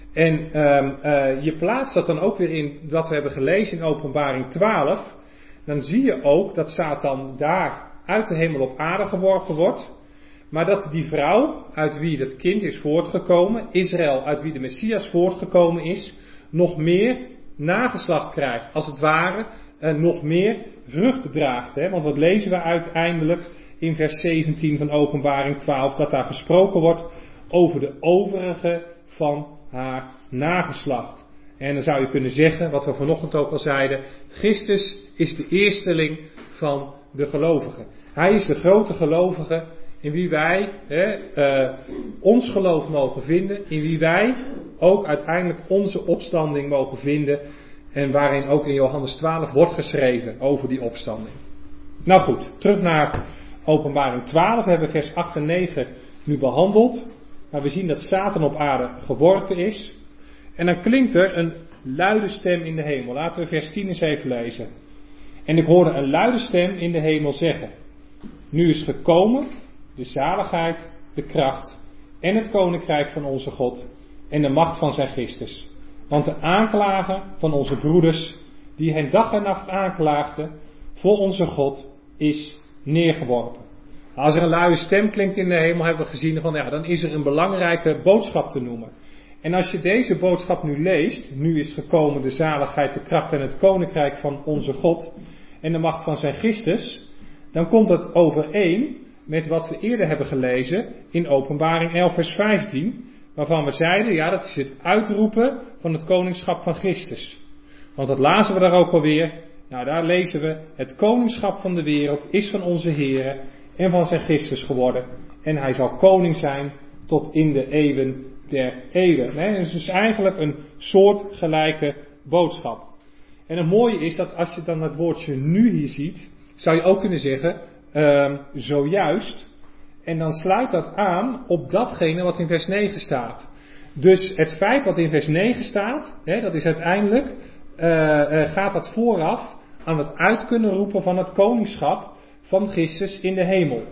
[SPEAKER 1] En um, uh, je plaatst dat dan ook weer in wat we hebben gelezen in Openbaring twaalf. Dan zie je ook dat Satan daar uit de hemel op aarde geworpen wordt. Maar dat die vrouw, uit wie dat kind is voortgekomen, Israël, uit wie de Messias voortgekomen is, nog meer nageslacht krijgt. Als het ware uh, nog meer vruchten draagt. Hè? Want wat lezen we uiteindelijk in vers zeventien van Openbaring twaalf? Dat daar gesproken wordt over de overige van haar nageslacht. En dan zou je kunnen zeggen, wat we vanochtend ook al zeiden, Christus is de eersteling van de gelovigen. Hij is de grote gelovige in wie wij hè, uh, ons geloof mogen vinden, in wie wij ook uiteindelijk onze opstanding mogen vinden en waarin ook in Johannes twaalf wordt geschreven over die opstanding. Nou goed, terug naar Openbaring twaalf. We hebben vers acht en negen nu behandeld, maar we zien dat Satan op aarde geworpen is. En dan klinkt er een luide stem in de hemel. Laten we vers tien eens even lezen. En ik hoorde een luide stem in de hemel zeggen: nu is gekomen de zaligheid, de kracht en het koninkrijk van onze God en de macht van zijn Christus. Want de aanklager van onze broeders, die hen dag en nacht aanklaagden voor onze God, is neergeworpen. Als er een luide stem klinkt in de hemel, hebben we gezien van ja, dan is er een belangrijke boodschap te noemen. En als je deze boodschap nu leest, nu is gekomen de zaligheid, de kracht en het koninkrijk van onze God en de macht van zijn Christus, dan komt het overeen met wat we eerder hebben gelezen in Openbaring elf vers vijftien, waarvan we zeiden, ja, dat is het uitroepen van het koningschap van Christus. Want dat lazen we daar ook alweer. Nou, daar lezen we: het koningschap van de wereld is van onze Here en van zijn Christus geworden. En hij zal koning zijn tot in de eeuwen der eeuwen. Nee, het is dus eigenlijk een soortgelijke boodschap. En het mooie is dat als je dan het woordje nu hier ziet, zou je ook kunnen zeggen, uh, zojuist. En dan sluit dat aan op datgene wat in vers negen staat. Dus het feit wat in vers negen staat, hè, dat is uiteindelijk, uh, uh, gaat dat vooraf aan het uit kunnen roepen van het koningschap van Christus in de hemel.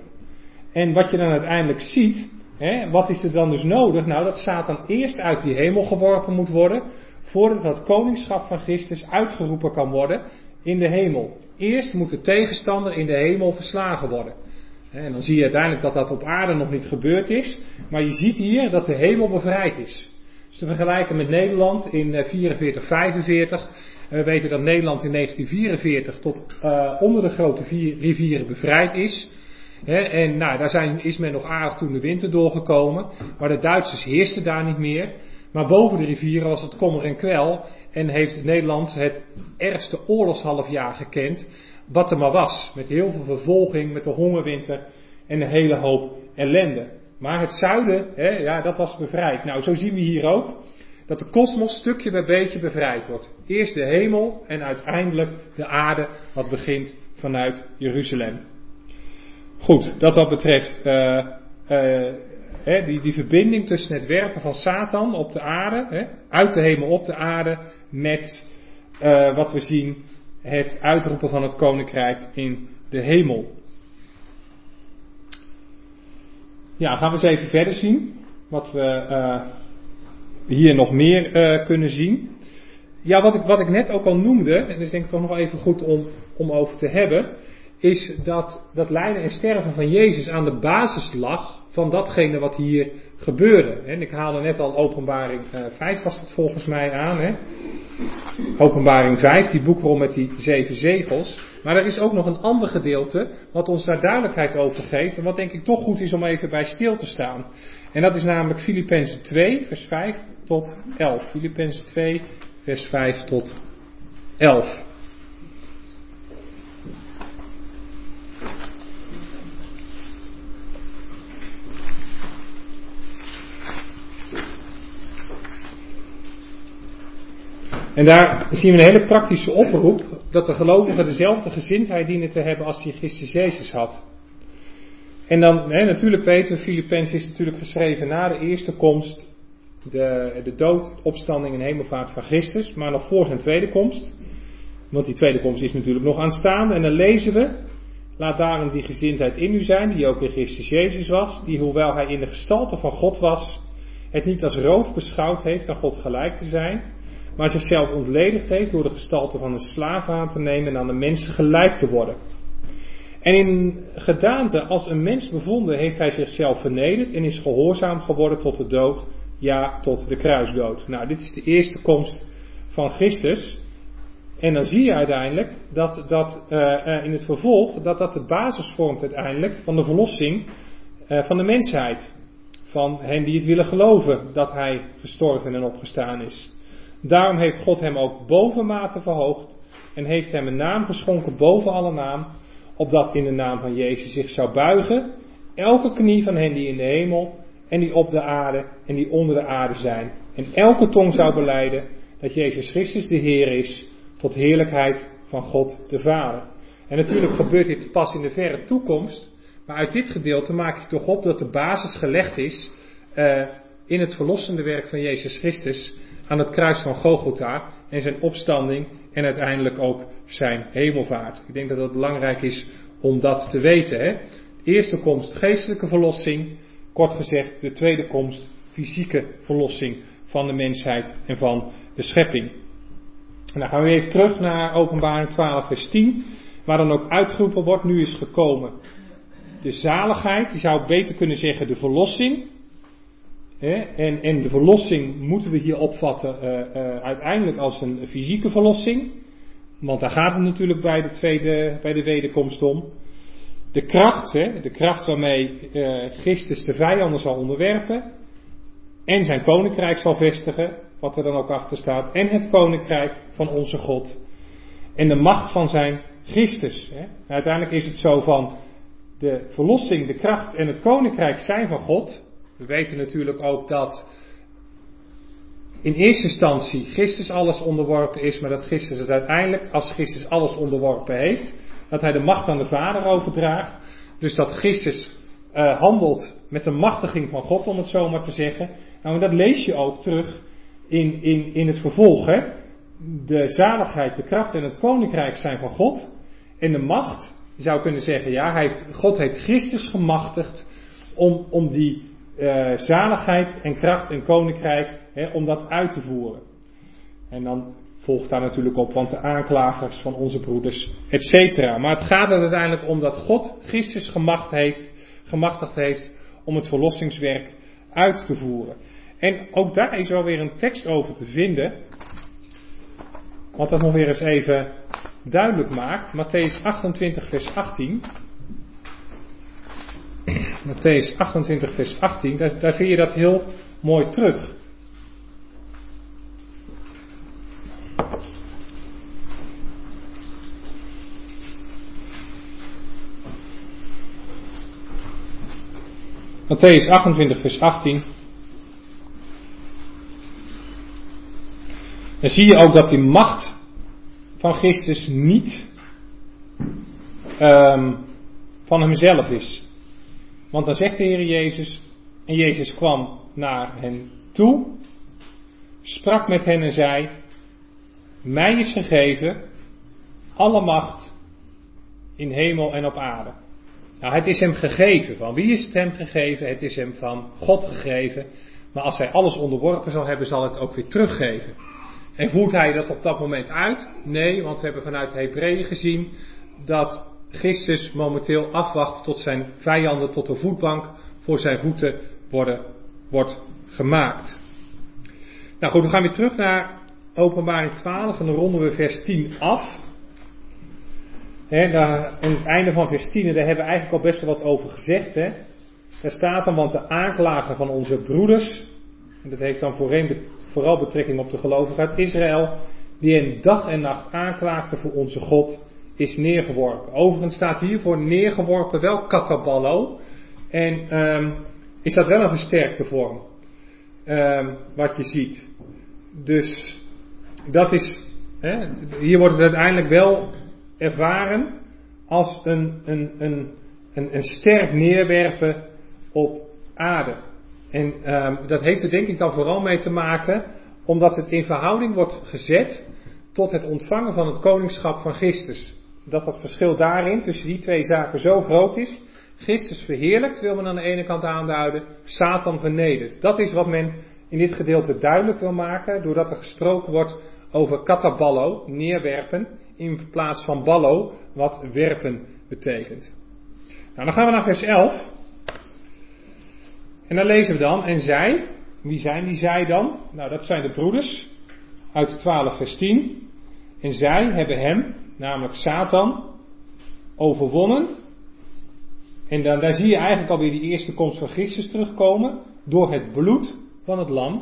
[SPEAKER 1] En wat je dan uiteindelijk ziet, hè, wat is er dan dus nodig? Nou, dat Satan eerst uit die hemel geworpen moet worden, voordat dat koningschap van Christus uitgeroepen kan worden in de hemel. Eerst moet de tegenstander in de hemel verslagen worden. En dan zie je uiteindelijk dat dat op aarde nog niet gebeurd is, maar je ziet hier dat de hemel bevrijd is. Dus te vergelijken met Nederland in vierenveertig vijfenveertig. En we weten dat Nederland in negentien vierenveertig tot uh, onder de grote vier rivieren bevrijd is. He, en nou, daar zijn, is men nog aardig toen de winter doorgekomen. Maar de Duitsers heersten daar niet meer. Maar boven de rivieren was het kommer en kwel. En heeft Nederland het ergste oorlogshalfjaar gekend. Wat er maar was. Met heel veel vervolging, met de hongerwinter en een hele hoop ellende. Maar het zuiden, he, ja, dat was bevrijd. Nou, zo zien we hier ook dat de kosmos stukje bij beetje bevrijd wordt. Eerst de hemel en uiteindelijk de aarde, wat begint vanuit Jeruzalem. Goed, dat wat betreft uh, uh, he, die, die verbinding tussen het werpen van Satan op de aarde, he, uit de hemel op de aarde, met uh, wat we zien, het uitroepen van het koninkrijk in de hemel. Ja, gaan we eens even verder zien, wat we uh, hier nog meer uh, kunnen zien. Ja, wat ik, wat ik net ook al noemde, en dat is denk ik toch nog even goed om, om over te hebben, is dat dat lijden en sterven van Jezus aan de basis lag van datgene wat hier gebeurde. En ik haalde net al Openbaring uh, vijf, was het volgens mij aan. Hè? Openbaring vijf, die boekrol met die zeven zegels. Maar er is ook nog een ander gedeelte wat ons daar duidelijkheid over geeft. En wat denk ik toch goed is om even bij stil te staan. En dat is namelijk Filippenzen twee, vers vijf tot elf. Filippenzen twee, vers vijf tot elf. En daar zien we een hele praktische oproep dat de gelovigen dezelfde gezindheid dienen te hebben als die Christus Jezus had. En dan, hè, natuurlijk weten we, Filippenzen is natuurlijk geschreven na de eerste komst, de, de dood, opstanding en hemelvaart van Christus, maar nog voor zijn tweede komst. Want die tweede komst is natuurlijk nog aanstaande. En dan lezen we, laat daarom die gezindheid in u zijn, die ook in Christus Jezus was, die hoewel hij in de gestalte van God was, het niet als roof beschouwd heeft aan God gelijk te zijn, maar zichzelf ontledigd heeft door de gestalte van een slaaf aan te nemen en aan de mensen gelijk te worden. En in gedaante als een mens bevonden heeft hij zichzelf vernederd en is gehoorzaam geworden tot de dood, ja, tot de kruisdood. Nou, dit is de eerste komst van Christus. En dan zie je uiteindelijk dat, dat uh, in het vervolg, dat dat de basis vormt uiteindelijk van de verlossing uh, van de mensheid. Van hen die het willen geloven dat hij gestorven en opgestaan is. Daarom heeft God hem ook bovenmate verhoogd en heeft hem een naam geschonken boven alle naam, opdat in de naam van Jezus zich zou buigen elke knie van hen die in de hemel en die op de aarde en die onder de aarde zijn. En elke tong zou belijden dat Jezus Christus de Heer is, tot heerlijkheid van God de Vader. En natuurlijk gebeurt dit pas in de verre toekomst, maar uit dit gedeelte maak je toch op dat de basis gelegd is uh, in het verlossende werk van Jezus Christus aan het kruis van Golgotha en zijn opstanding en uiteindelijk ook zijn hemelvaart. Ik denk dat het belangrijk is om dat te weten. Hè? De eerste komst geestelijke verlossing, kort gezegd de tweede komst fysieke verlossing van de mensheid en van de schepping. En dan gaan we even terug naar Openbaring twaalf vers tien, waar dan ook uitgeroepen wordt, nu is gekomen de zaligheid, je zou beter kunnen zeggen de verlossing. Hè? En, en de verlossing moeten we hier opvatten uh, uh, uiteindelijk als een fysieke verlossing, want daar gaat het natuurlijk bij de tweede, bij de wederkomst om. De kracht, hè? De kracht waarmee uh, Christus de vijanden zal onderwerpen en zijn koninkrijk zal vestigen, wat er dan ook achter staat, en het koninkrijk van onze God. En de macht van zijn Christus. Hè. Uiteindelijk is het zo van de verlossing, de kracht en het koninkrijk zijn van God. We weten natuurlijk ook dat in eerste instantie Christus alles onderworpen is, maar dat Christus het uiteindelijk, als Christus alles onderworpen heeft, dat hij de macht aan de Vader overdraagt. Dus dat Christus uh, handelt met de machtiging van God, om het zo maar te zeggen. Nou, en dat lees je ook terug In, in, in het vervolg, hè. De zaligheid, de kracht en het koninkrijk zijn van God. En de macht, je zou kunnen zeggen, ja, hij heeft, God heeft Christus gemachtigd om, om die uh, zaligheid en kracht en koninkrijk, hè, om dat uit te voeren. En dan volgt daar natuurlijk op, want de aanklagers van onze broeders, et cetera. Maar het gaat er uiteindelijk om dat God Christus gemacht heeft, gemachtigd heeft om het verlossingswerk uit te voeren. En ook daar is wel weer een tekst over te vinden, wat dat nog weer eens even duidelijk maakt. Mattheüs achtentwintig vers achttien. Mattheüs achtentwintig vers achttien, daar, daar vind je dat heel mooi terug. Mattheüs achtentwintig vers achttien. Dan zie je ook dat die macht van Christus niet um, van hemzelf is. Want dan zegt de Heer Jezus, en Jezus kwam naar hen toe, sprak met hen en zei, mij is gegeven alle macht in hemel en op aarde. Nou, het is hem gegeven. Van wie is het hem gegeven? Het is hem van God gegeven. Maar als hij alles onderworpen zal hebben, zal het ook weer teruggeven. En voert hij dat op dat moment uit? Nee, want we hebben vanuit Hebreeën gezien dat Christus momenteel afwacht tot zijn vijanden, tot de voetbank voor zijn voeten worden, wordt gemaakt. Nou goed, we gaan weer terug naar Openbaring twaalf en dan ronden we vers tien af. He, daar, aan het einde van vers tien, daar hebben we eigenlijk al best wel wat over gezegd. He. Daar staat dan, want de aanklager van onze broeders, en dat heeft dan vooral betrekking op de gelovigen uit Israël, die hen dag en nacht aanklaagde voor onze God, is neergeworpen. Overigens staat hier voor neergeworpen wel kataballo. En um, is dat wel een versterkte vorm. Um, wat je ziet. Dus dat is, hè, hier wordt het uiteindelijk wel ervaren als een, een, een, een, een sterk neerwerpen op aarde. En uh, dat heeft er denk ik dan vooral mee te maken omdat het in verhouding wordt gezet tot het ontvangen van het koningschap van Christus. Dat dat verschil daarin tussen die twee zaken zo groot is. Christus verheerlijkt wil men aan de ene kant aanduiden, Satan vernedert. Dat is wat men in dit gedeelte duidelijk wil maken, doordat er gesproken wordt over kataballo, neerwerpen, in plaats van ballo, wat werpen betekent. Nou, dan gaan we naar vers elf. En dan lezen we dan, en zij, wie zijn die zij dan? Nou, dat zijn de broeders, uit twaalf vers tien. En zij hebben hem, namelijk Satan, overwonnen. En dan, daar zie je eigenlijk alweer die eerste komst van Christus terugkomen, door het bloed van het lam.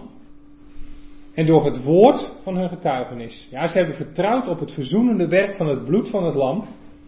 [SPEAKER 1] En door het woord van hun getuigenis. Ja, ze hebben vertrouwd op het verzoenende werk van het bloed van het lam.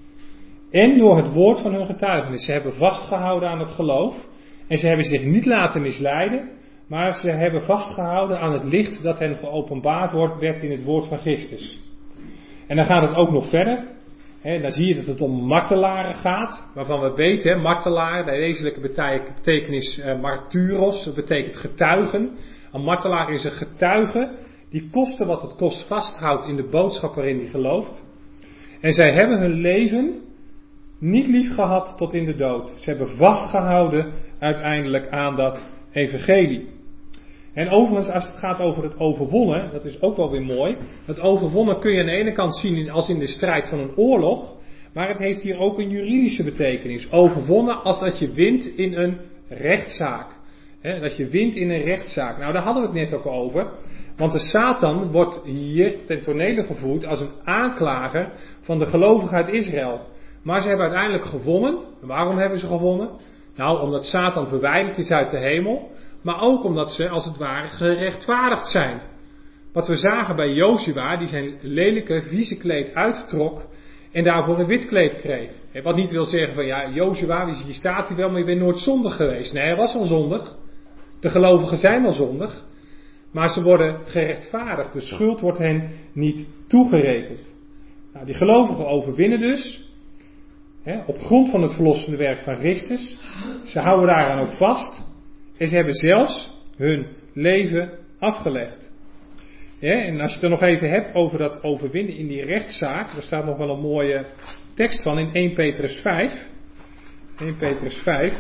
[SPEAKER 1] En door het woord van hun getuigenis. Ze hebben vastgehouden aan het geloof. En ze hebben zich niet laten misleiden. Maar ze hebben vastgehouden aan het licht dat hen geopenbaard wordt, werd in het woord van Christus. En dan gaat het ook nog verder. He, dan zie je dat het om martelaren gaat. Waarvan we weten, he, martelaar, de wezenlijke betekenis uh, martyros. Dat betekent getuigen. Een martelaar is een getuige die koste wat het kost vasthoudt in de boodschap waarin hij gelooft. En zij hebben hun leven niet lief gehad tot in de dood. Ze hebben vastgehouden uiteindelijk aan dat evangelie. En overigens, als het gaat over het overwonnen, dat is ook wel weer mooi. Het overwonnen kun je aan de ene kant zien als in de strijd van een oorlog. Maar het heeft hier ook een juridische betekenis. Overwonnen als dat je wint in een rechtszaak. He, dat je wint in een rechtszaak. Nou, daar hadden we het net ook over. Want de Satan wordt hier ten tonele gevoerd als een aanklager van de gelovigen uit Israël. Maar ze hebben uiteindelijk gewonnen. Waarom hebben ze gewonnen? Nou, omdat Satan verwijderd is uit de hemel. Maar ook omdat ze, als het ware, gerechtvaardigd zijn. Wat we zagen bij Jozua, die zijn lelijke, vieze kleed uittrok en daarvoor een wit kleed kreeg. Wat niet wil zeggen van, ja, Jozua, hier staat hij wel, maar je bent nooit zondig geweest. Nee, hij was wel zondig. De gelovigen zijn wel zondig. Maar ze worden gerechtvaardigd. De schuld wordt hen niet toegerekend. Nou, die gelovigen overwinnen dus. Hè, op grond van het verlossende werk van Christus. Ze houden daaraan ook vast. En ze hebben zelfs hun leven afgelegd. Ja, en als je het er nog even hebt over dat overwinnen in die rechtszaak. Daar staat nog wel een mooie tekst van in eerste Petrus vijf. eerste Petrus vijf.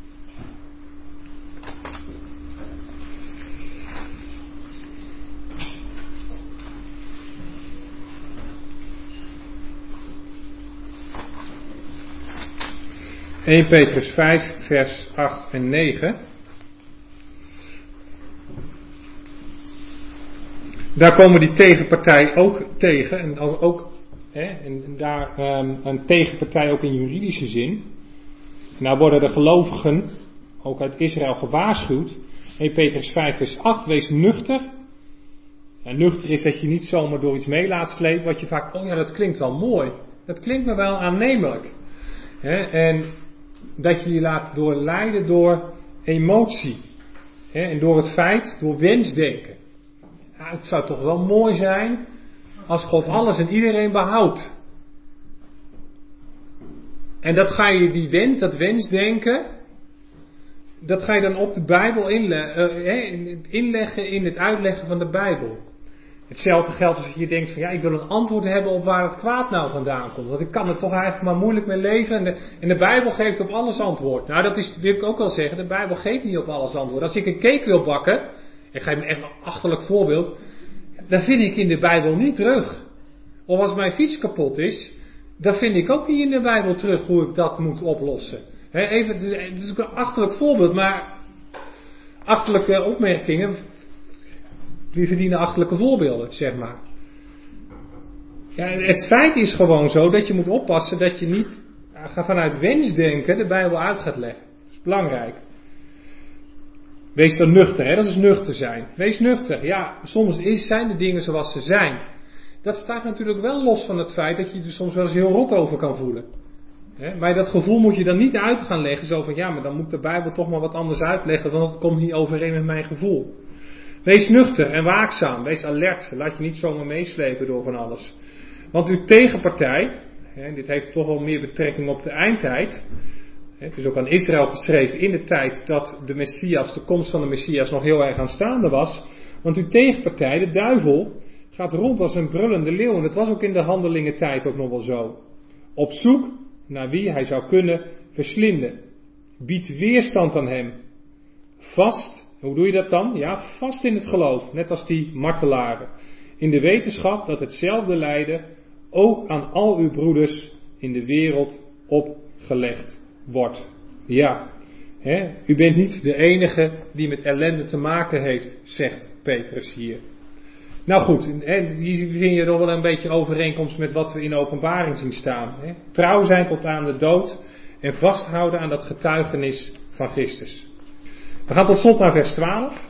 [SPEAKER 1] eerste Petrus vijf, vers acht en negen. Daar komen die tegenpartij ook tegen. En ook hè, en daar um, een tegenpartij ook in juridische zin. Nou worden de gelovigen, ook uit Israël, gewaarschuwd. eerste Petrus vijf, vers acht. Wees nuchter. Ja, nuchter is dat je niet zomaar door iets mee laat slepen. Wat je vaak, oh ja, dat klinkt wel mooi. Dat klinkt me wel aannemelijk. Hè, en dat je je laat doorleiden door emotie. Hè, en door het feit, door wensdenken. Ja, het zou toch wel mooi zijn als God alles en iedereen behoudt. En dat ga je, die wens, dat wensdenken, dat ga je dan op de Bijbel inle- uh, inleggen in het uitleggen van de Bijbel. Hetzelfde geldt als je denkt van ja, ik wil een antwoord hebben op waar het kwaad nou vandaan komt. Want ik kan er toch eigenlijk maar moeilijk mee leven. En de, en de Bijbel geeft op alles antwoord. Nou, dat is, wil ik ook wel zeggen, de Bijbel geeft niet op alles antwoord. Als ik een cake wil bakken, ik geef me echt een achterlijk voorbeeld, dat vind ik in de Bijbel niet terug. Of als mijn fiets kapot is, dat vind ik ook niet in de Bijbel terug hoe ik dat moet oplossen. He, even, het is natuurlijk een achterlijk voorbeeld, maar achterlijke opmerkingen, die verdienen achterlijke voorbeelden, zeg maar. Ja, het feit is gewoon zo dat je moet oppassen dat je niet vanuit wensdenken de Bijbel uit gaat leggen. Dat is belangrijk. Wees dan nuchter, hè? Dat is nuchter zijn. Wees nuchter. Ja, soms is, zijn de dingen zoals ze zijn. Dat staat natuurlijk wel los van het feit dat je je er soms wel eens heel rot over kan voelen. Hè? Maar dat gevoel moet je dan niet uit gaan leggen. Zo van, ja, maar dan moet de Bijbel toch maar wat anders uitleggen, want het komt niet overeen met mijn gevoel. Wees nuchter en waakzaam, wees alert, laat je niet zomaar meeslepen door van alles. Want uw tegenpartij, hè, dit heeft toch wel meer betrekking op de eindtijd. Het is ook aan Israël geschreven in de tijd dat de Messias, de komst van de Messias nog heel erg aanstaande was. Want uw tegenpartij, de duivel, gaat rond als een brullende leeuw. En dat was ook in de handelingentijd ook nog wel zo. Op zoek naar wie hij zou kunnen verslinden. Bied weerstand aan hem. Vast, hoe doe je dat dan? Ja, vast in het geloof, net als die martelaren. In de wetenschap dat hetzelfde lijden ook aan al uw broeders in de wereld opgelegd wordt. Ja, hè? U bent niet de enige die met ellende te maken heeft, zegt Petrus hier. Nou goed, hier vind je nog wel een beetje overeenkomst met wat we in de Openbaring zien staan. Hè? Trouw zijn tot aan de dood en vasthouden aan dat getuigenis van Christus. We gaan tot slot naar vers twaalf.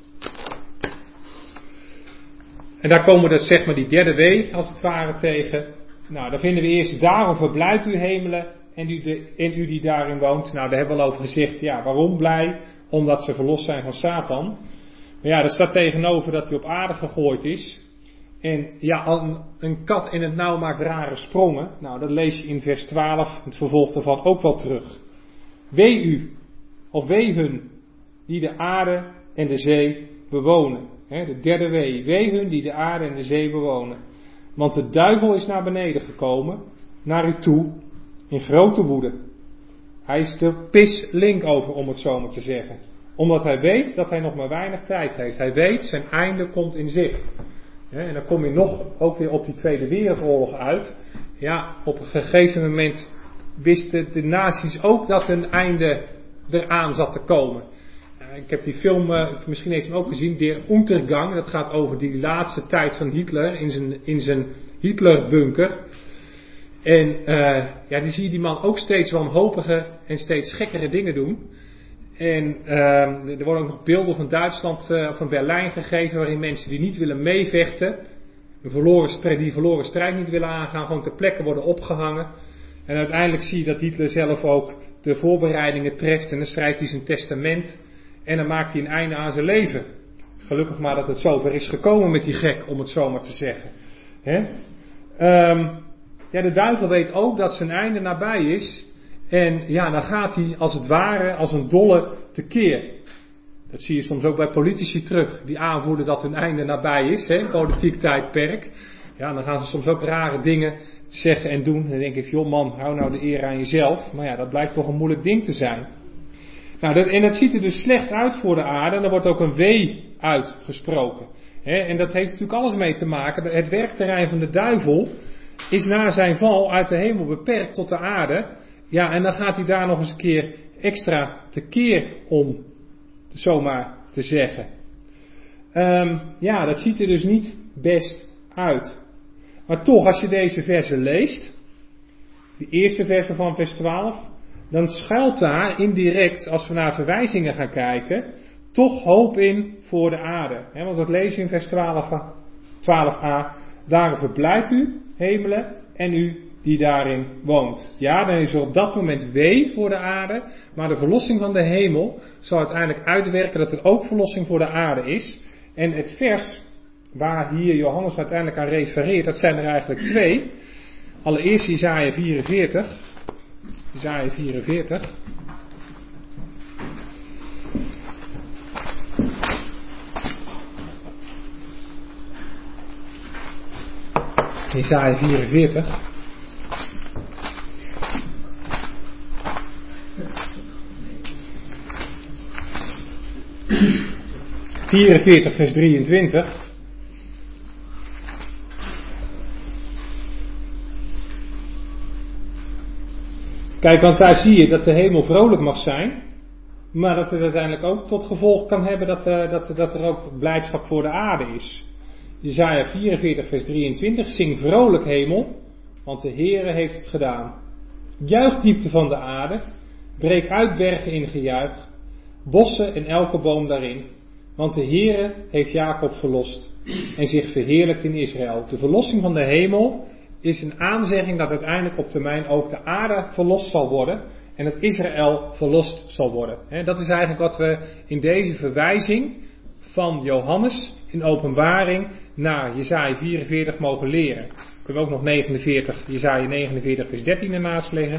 [SPEAKER 1] En daar komen we dus, zeg maar, die derde wee als het ware tegen. Nou, dan vinden we eerst, daarom verblijft u hemelen en u, de, en u die daarin woont. Nou, daar hebben we al over gezegd. Ja, waarom blij? Omdat ze verlost zijn van Satan. Maar ja, er staat tegenover dat hij op aarde gegooid is. En ja, een, een kat in het nauw maakt rare sprongen. Nou, dat lees je in vers twaalf, het vervolg daarvan ook wel terug. Wee u, of wee hun, die de aarde en de zee bewonen. He, de derde wee. Wee hun die de aarde en de zee bewonen. Want de duivel is naar beneden gekomen, naar u toe, in grote woede. Hij is de pislink over, om het zo maar te zeggen. Omdat hij weet dat hij nog maar weinig tijd heeft. Hij weet, zijn einde komt in zicht. He, en dan kom je nog ook weer op die Tweede Wereldoorlog uit. Ja, op een gegeven moment wisten de nazi's ook dat hun einde eraan zat te komen. Ik heb die film, uh, misschien heeft u hem ook gezien, Der Untergang. Dat gaat over die laatste tijd van Hitler in zijn, in zijn Hitlerbunker. En uh, ja, die zie je die man ook steeds wanhopige en steeds gekkere dingen doen. En uh, er worden ook nog beelden van Duitsland, uh, van Berlijn gegeven, waarin mensen die niet willen meevechten, een verloren strijd, die verloren strijd niet willen aangaan, gewoon ter plekke worden opgehangen. En uiteindelijk zie je dat Hitler zelf ook de voorbereidingen treft en dan schrijft hij zijn testament. En dan maakt hij een einde aan zijn leven. Gelukkig maar dat het zover is gekomen met die gek, om het zo maar te zeggen. Hè? Um, ja, de duivel weet ook dat zijn einde nabij is. En ja, dan gaat hij als het ware als een dolle tekeer. Dat zie je soms ook bij politici terug. Die aanvoelen dat hun einde nabij is. Hè? Politiek tijdperk. Ja, dan gaan ze soms ook rare dingen zeggen en doen. En dan denk ik, joh man, hou nou de eer aan jezelf. Maar ja, dat blijkt toch een moeilijk ding te zijn. Nou, dat, en dat ziet er dus slecht uit voor de aarde. En er wordt ook een wee uitgesproken. He, en dat heeft natuurlijk alles mee te maken. Het werkterrein van de duivel is na zijn val uit de hemel beperkt tot de aarde. Ja, en dan gaat hij daar nog eens een keer extra tekeer om, zomaar te zeggen. Um, ja, dat ziet er dus niet best uit. Maar toch, als je deze versen leest, de eerste versen van vers twaalf... dan schuilt daar indirect, als we naar verwijzingen gaan kijken, toch hoop in voor de aarde. He, want dat lezen we in vers twaalf a. Daarom verblijft u, hemelen, en u die daarin woont. Ja, dan is er op dat moment wee voor de aarde, maar de verlossing van de hemel zal uiteindelijk uitwerken dat er ook verlossing voor de aarde is. En het vers waar hier Johannes uiteindelijk aan refereert, dat zijn er eigenlijk twee. Allereerst Jesaja vierenveertig. Jesaja vierenveertig. Jesaja vierenveertig. vierenveertig vers drieëntwintig. Kijk, want daar zie je dat de hemel vrolijk mag zijn, maar dat het uiteindelijk ook tot gevolg kan hebben dat, uh, dat, dat er ook blijdschap voor de aarde is. Jesaja vierenveertig vers drieëntwintig, zing vrolijk hemel, want de Heere heeft het gedaan. Juich diepte van de aarde, breek uit bergen in gejuich, bossen en elke boom daarin, want de Heere heeft Jacob verlost en zich verheerlijkt in Israël. De verlossing van de hemel is een aanzegging dat uiteindelijk op termijn ook de aarde verlost zal worden en dat Israël verlost zal worden. He, dat is eigenlijk wat we in deze verwijzing van Johannes in Openbaring naar Jesaja vierenveertig mogen leren. Kunnen we ook nog negenenveertig, Jesaja negenenveertig vers dertien ernaast leggen.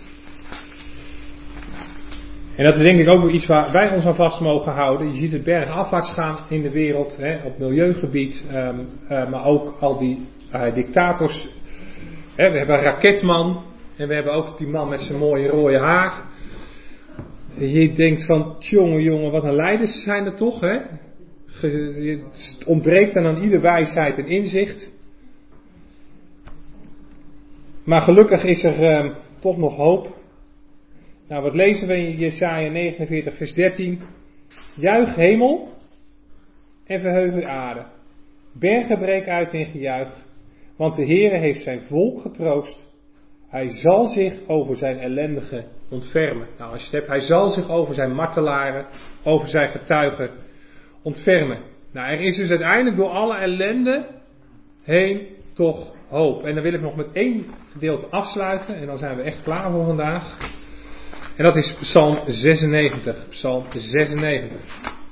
[SPEAKER 1] En dat is denk ik ook weer iets waar wij ons aan vast mogen houden. Je ziet het bergafwaarts gaan in de wereld, hè, op milieugebied, um, uh, maar ook al die uh, dictators. Hè, we hebben een raketman en we hebben ook die man met zijn mooie rode haar. Je denkt van, jongen, jongen, wat een leiders zijn er toch, hè? Het ontbreekt dan aan ieder wijsheid en inzicht. Maar gelukkig is er uh, toch nog hoop. Nou, wat lezen we in Jesaja negenenveertig vers dertien? Juich hemel en verheug uw aarde. Bergen breek uit in gejuich, want de Heere heeft zijn volk getroost. Hij zal zich over zijn ellendigen ontfermen. Nou, als je het hebt, hij zal zich over zijn martelaren, over zijn getuigen ontfermen. Nou, er is dus uiteindelijk door alle ellende heen toch hoop. En dan wil ik nog met één gedeelte afsluiten en dan zijn we echt klaar voor vandaag. En dat is Psalm zesennegentig. Psalm zesennegentig.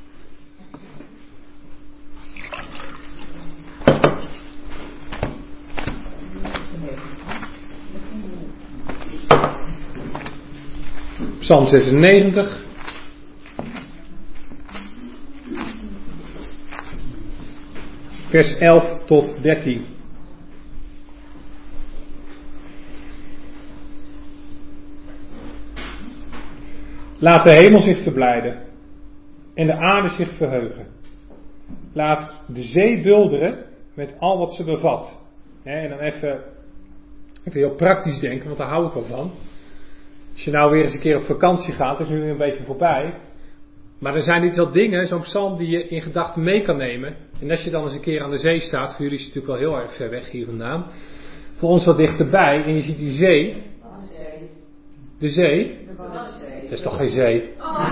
[SPEAKER 1] Psalm zesennegentig. Vers elf tot dertien. Laat de hemel zich verblijden en de aarde zich verheugen. Laat de zee bulderen met al wat ze bevat. He, en dan even, even heel praktisch denken, want daar hou ik wel van. Als je nou weer eens een keer op vakantie gaat, is nu weer een beetje voorbij. Maar er zijn niet wel dingen, zo'n psalm die je in gedachten mee kan nemen. En als je dan eens een keer aan de zee staat, voor jullie is het natuurlijk wel heel erg ver weg hier vandaan. Voor ons wat dichterbij, en je ziet die zee. De zee. Dat is toch geen zee?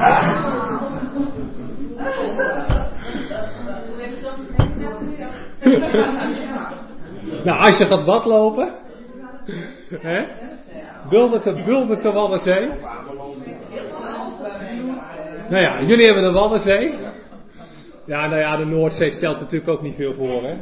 [SPEAKER 1] Nou, als je gaat badlopen, hè? Buldert de, buldert de Waddenzee. Nou ja, jullie hebben de Waddenzee. Ja, nou ja, de Noordzee stelt natuurlijk ook niet veel voor, hè?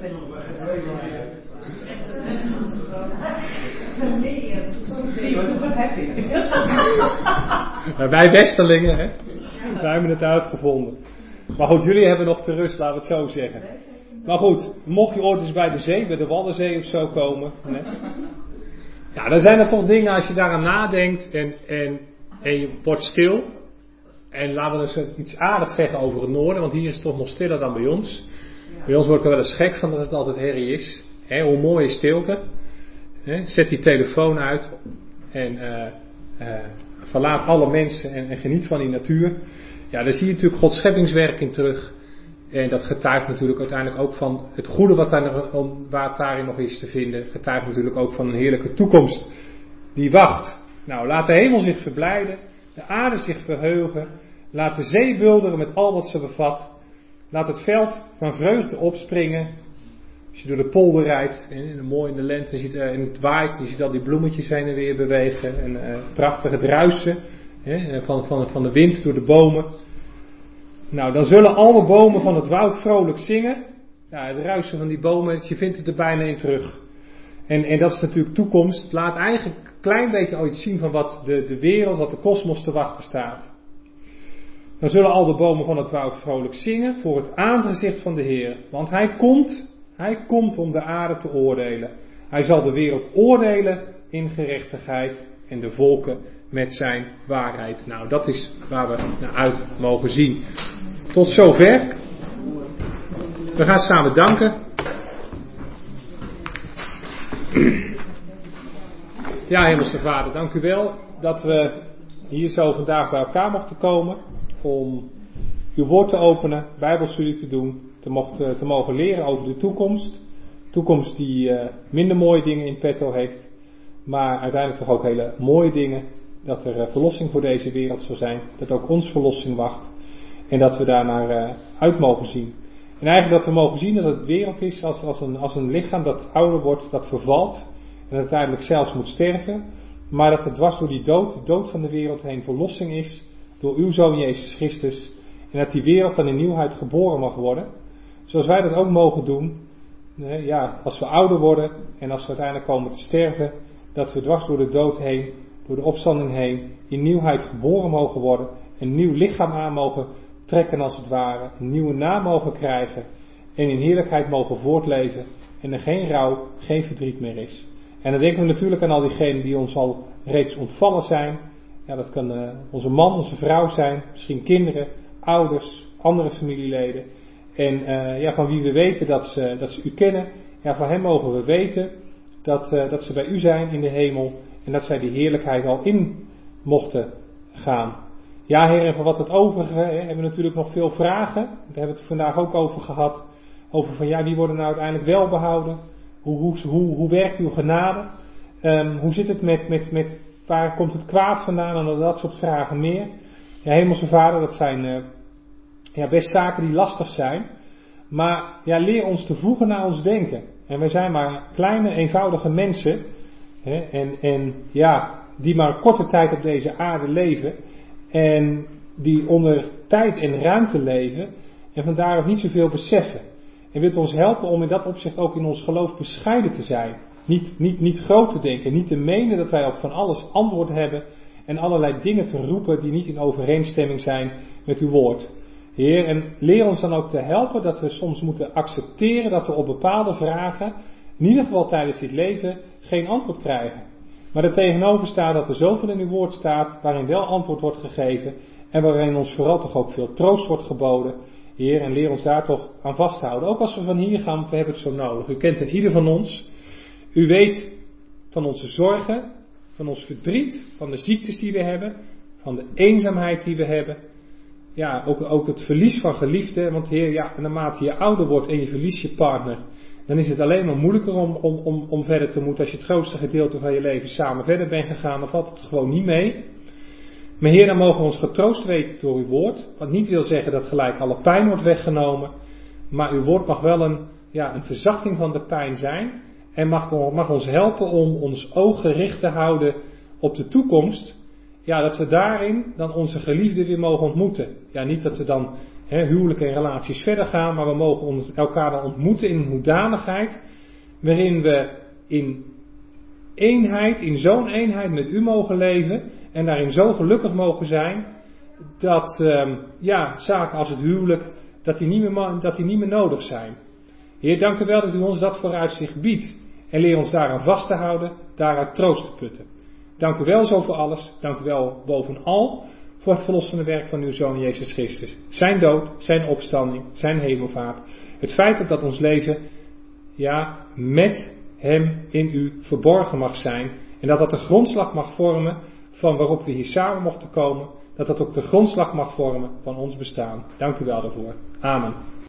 [SPEAKER 1] Maar wij Westerlingen, hè? Wij hebben het uitgevonden. Maar goed, jullie hebben nog te rust, laten we het zo zeggen. Maar goed, mocht je ooit eens bij de zee, bij de Waddenzee of zo komen. Hè? Ja, dan zijn er toch dingen als je daaraan nadenkt en, en, en je wordt stil. En laten we dus iets aardigs zeggen over het noorden, want hier is het toch nog stiller dan bij ons. Bij ons word ik er wel eens gek van dat het altijd herrie is. Hè, hoe mooi is stilte. Hè, zet die telefoon uit en uh, uh, verlaat alle mensen en, en geniet van die natuur. Ja, daar zie je natuurlijk Gods scheppingswerk in terug. En dat getuigt natuurlijk uiteindelijk ook van het goede wat daar, waar daarin nog is te vinden. Getuigt natuurlijk ook van een heerlijke toekomst die wacht. Nou, laat de hemel zich verblijden, de aarde zich verheugen. Laat de zee bulderen met al wat ze bevat. Laat het veld van vreugde opspringen. Als je door de polder rijdt, en mooi in de lente, je ziet, en het waait, je ziet al die bloemetjes heen en weer bewegen. En uh, prachtig het ruisen hè, van, van, van de wind door de bomen. Nou, dan zullen alle bomen van het woud vrolijk zingen. Ja, het ruisen van die bomen, je vindt het er bijna in terug. En, en dat is natuurlijk toekomst. Laat eigenlijk een klein beetje al iets zien van wat de, de wereld, wat de kosmos te wachten staat. Dan zullen al de bomen van het woud vrolijk zingen voor het aangezicht van de Heer. Want hij komt, hij komt om de aarde te oordelen. Hij zal de wereld oordelen in gerechtigheid en de volken met zijn waarheid. Nou, dat is waar we naar uit mogen zien. Tot zover. We gaan samen danken. Ja, Hemelse Vader, dank u wel dat we hier zo vandaag bij elkaar mochten komen. Om uw woord te openen, bijbelstudie te doen, te, mochten, te mogen leren over de toekomst. Toekomst die uh, minder mooie dingen in petto heeft, maar uiteindelijk toch ook hele mooie dingen. Dat er uh, verlossing voor deze wereld zal zijn, dat ook ons verlossing wacht en dat we daarnaar uh, uit mogen zien. En eigenlijk dat we mogen zien dat het wereld is als, als, een, als een lichaam dat ouder wordt, dat vervalt en uiteindelijk zelfs moet sterven, maar dat het dwars door die dood, de dood van de wereld heen verlossing is door uw Zoon Jezus Christus En dat die wereld dan in nieuwheid geboren mag worden. Zoals wij dat ook mogen doen. Ja, als we ouder worden en als we uiteindelijk komen te sterven. Dat we dwars door de dood heen, door de opstanding heen, in nieuwheid geboren mogen worden. Een nieuw lichaam aan mogen trekken als het ware. Een nieuwe naam mogen krijgen. En in heerlijkheid mogen voortleven. En er geen rouw, geen verdriet meer is. En dan denken we natuurlijk aan al diegenen die ons al reeds ontvallen zijn. Ja, dat kan uh, onze man, onze vrouw zijn. Misschien kinderen, ouders, andere familieleden. En uh, ja, van wie we weten dat ze, dat ze u kennen. Ja, van hen mogen we weten dat, uh, dat ze bij u zijn in de hemel. En dat zij die heerlijkheid al in mochten gaan. Ja, Heer, en voor wat het overige hè, hebben we natuurlijk nog veel vragen. Daar hebben we het vandaag ook over gehad. Over van ja, wie worden nou uiteindelijk wel behouden? Hoe, hoe, hoe, hoe werkt uw genade? Um, hoe zit het met, met, met waar komt het kwaad vandaan en dat soort vragen meer? Ja, Hemelse Vader, dat zijn uh, ja, best zaken die lastig zijn. Maar ja, leer ons te voegen naar ons denken. En wij zijn maar kleine, eenvoudige mensen. Hè, en, en ja, die maar een korte tijd op deze aarde leven. En die onder tijd en ruimte leven. En vandaar ook niet zoveel beseffen. En wilt ons helpen om in dat opzicht ook in ons geloof bescheiden te zijn. Niet, niet, niet groot te denken. Niet te menen dat wij op van alles antwoord hebben. En allerlei dingen te roepen die niet in overeenstemming zijn met uw woord. Heer, en leer ons dan ook te helpen dat we soms moeten accepteren dat we op bepaalde vragen, in ieder geval tijdens dit leven, geen antwoord krijgen. Maar er tegenover staat dat er zoveel in uw woord staat, waarin wel antwoord wordt gegeven. En waarin ons vooral toch ook veel troost wordt geboden. Heer, en leer ons daar toch aan vasthouden. Ook als we van hier gaan, we hebben het zo nodig. U kent in ieder van ons. U weet van onze zorgen, van ons verdriet, van de ziektes die we hebben, van de eenzaamheid die we hebben. Ja, ook, ook het verlies van geliefden. Want Heer, ja, naarmate je ouder wordt en je verliest je partner, dan is het alleen maar moeilijker om, om, om, om verder te moeten. Als je het grootste gedeelte van je leven samen verder bent gegaan, dan valt het gewoon niet mee. Maar Heer, dan mogen we ons getroost weten door uw woord. Wat niet wil zeggen dat gelijk alle pijn wordt weggenomen. Maar uw woord mag wel een, ja, een verzachting van de pijn zijn. En mag, mag ons helpen om ons oog gericht te houden op de toekomst. Ja, dat we daarin dan onze geliefden weer mogen ontmoeten. Ja, niet dat we dan hè, huwelijk en relaties verder gaan. Maar we mogen ons, elkaar dan ontmoeten in een hoedanigheid. Waarin we in eenheid, in zo'n eenheid met u mogen leven. En daarin zo gelukkig mogen zijn. Dat um, ja, zaken als het huwelijk, dat die, niet meer, dat die niet meer nodig zijn. Heer, dank u wel dat u ons dat vooruitzicht biedt. En leer ons daaraan vast te houden, daaruit troost te putten. Dank u wel zo voor alles. Dank u wel bovenal voor het verlossende werk van uw Zoon Jezus Christus. Zijn dood, zijn opstanding, zijn hemelvaart. Het feit dat, dat ons leven ja, met hem in u verborgen mag zijn. En dat dat de grondslag mag vormen van waarop we hier samen mochten komen. Dat dat ook de grondslag mag vormen van ons bestaan. Dank u wel daarvoor. Amen.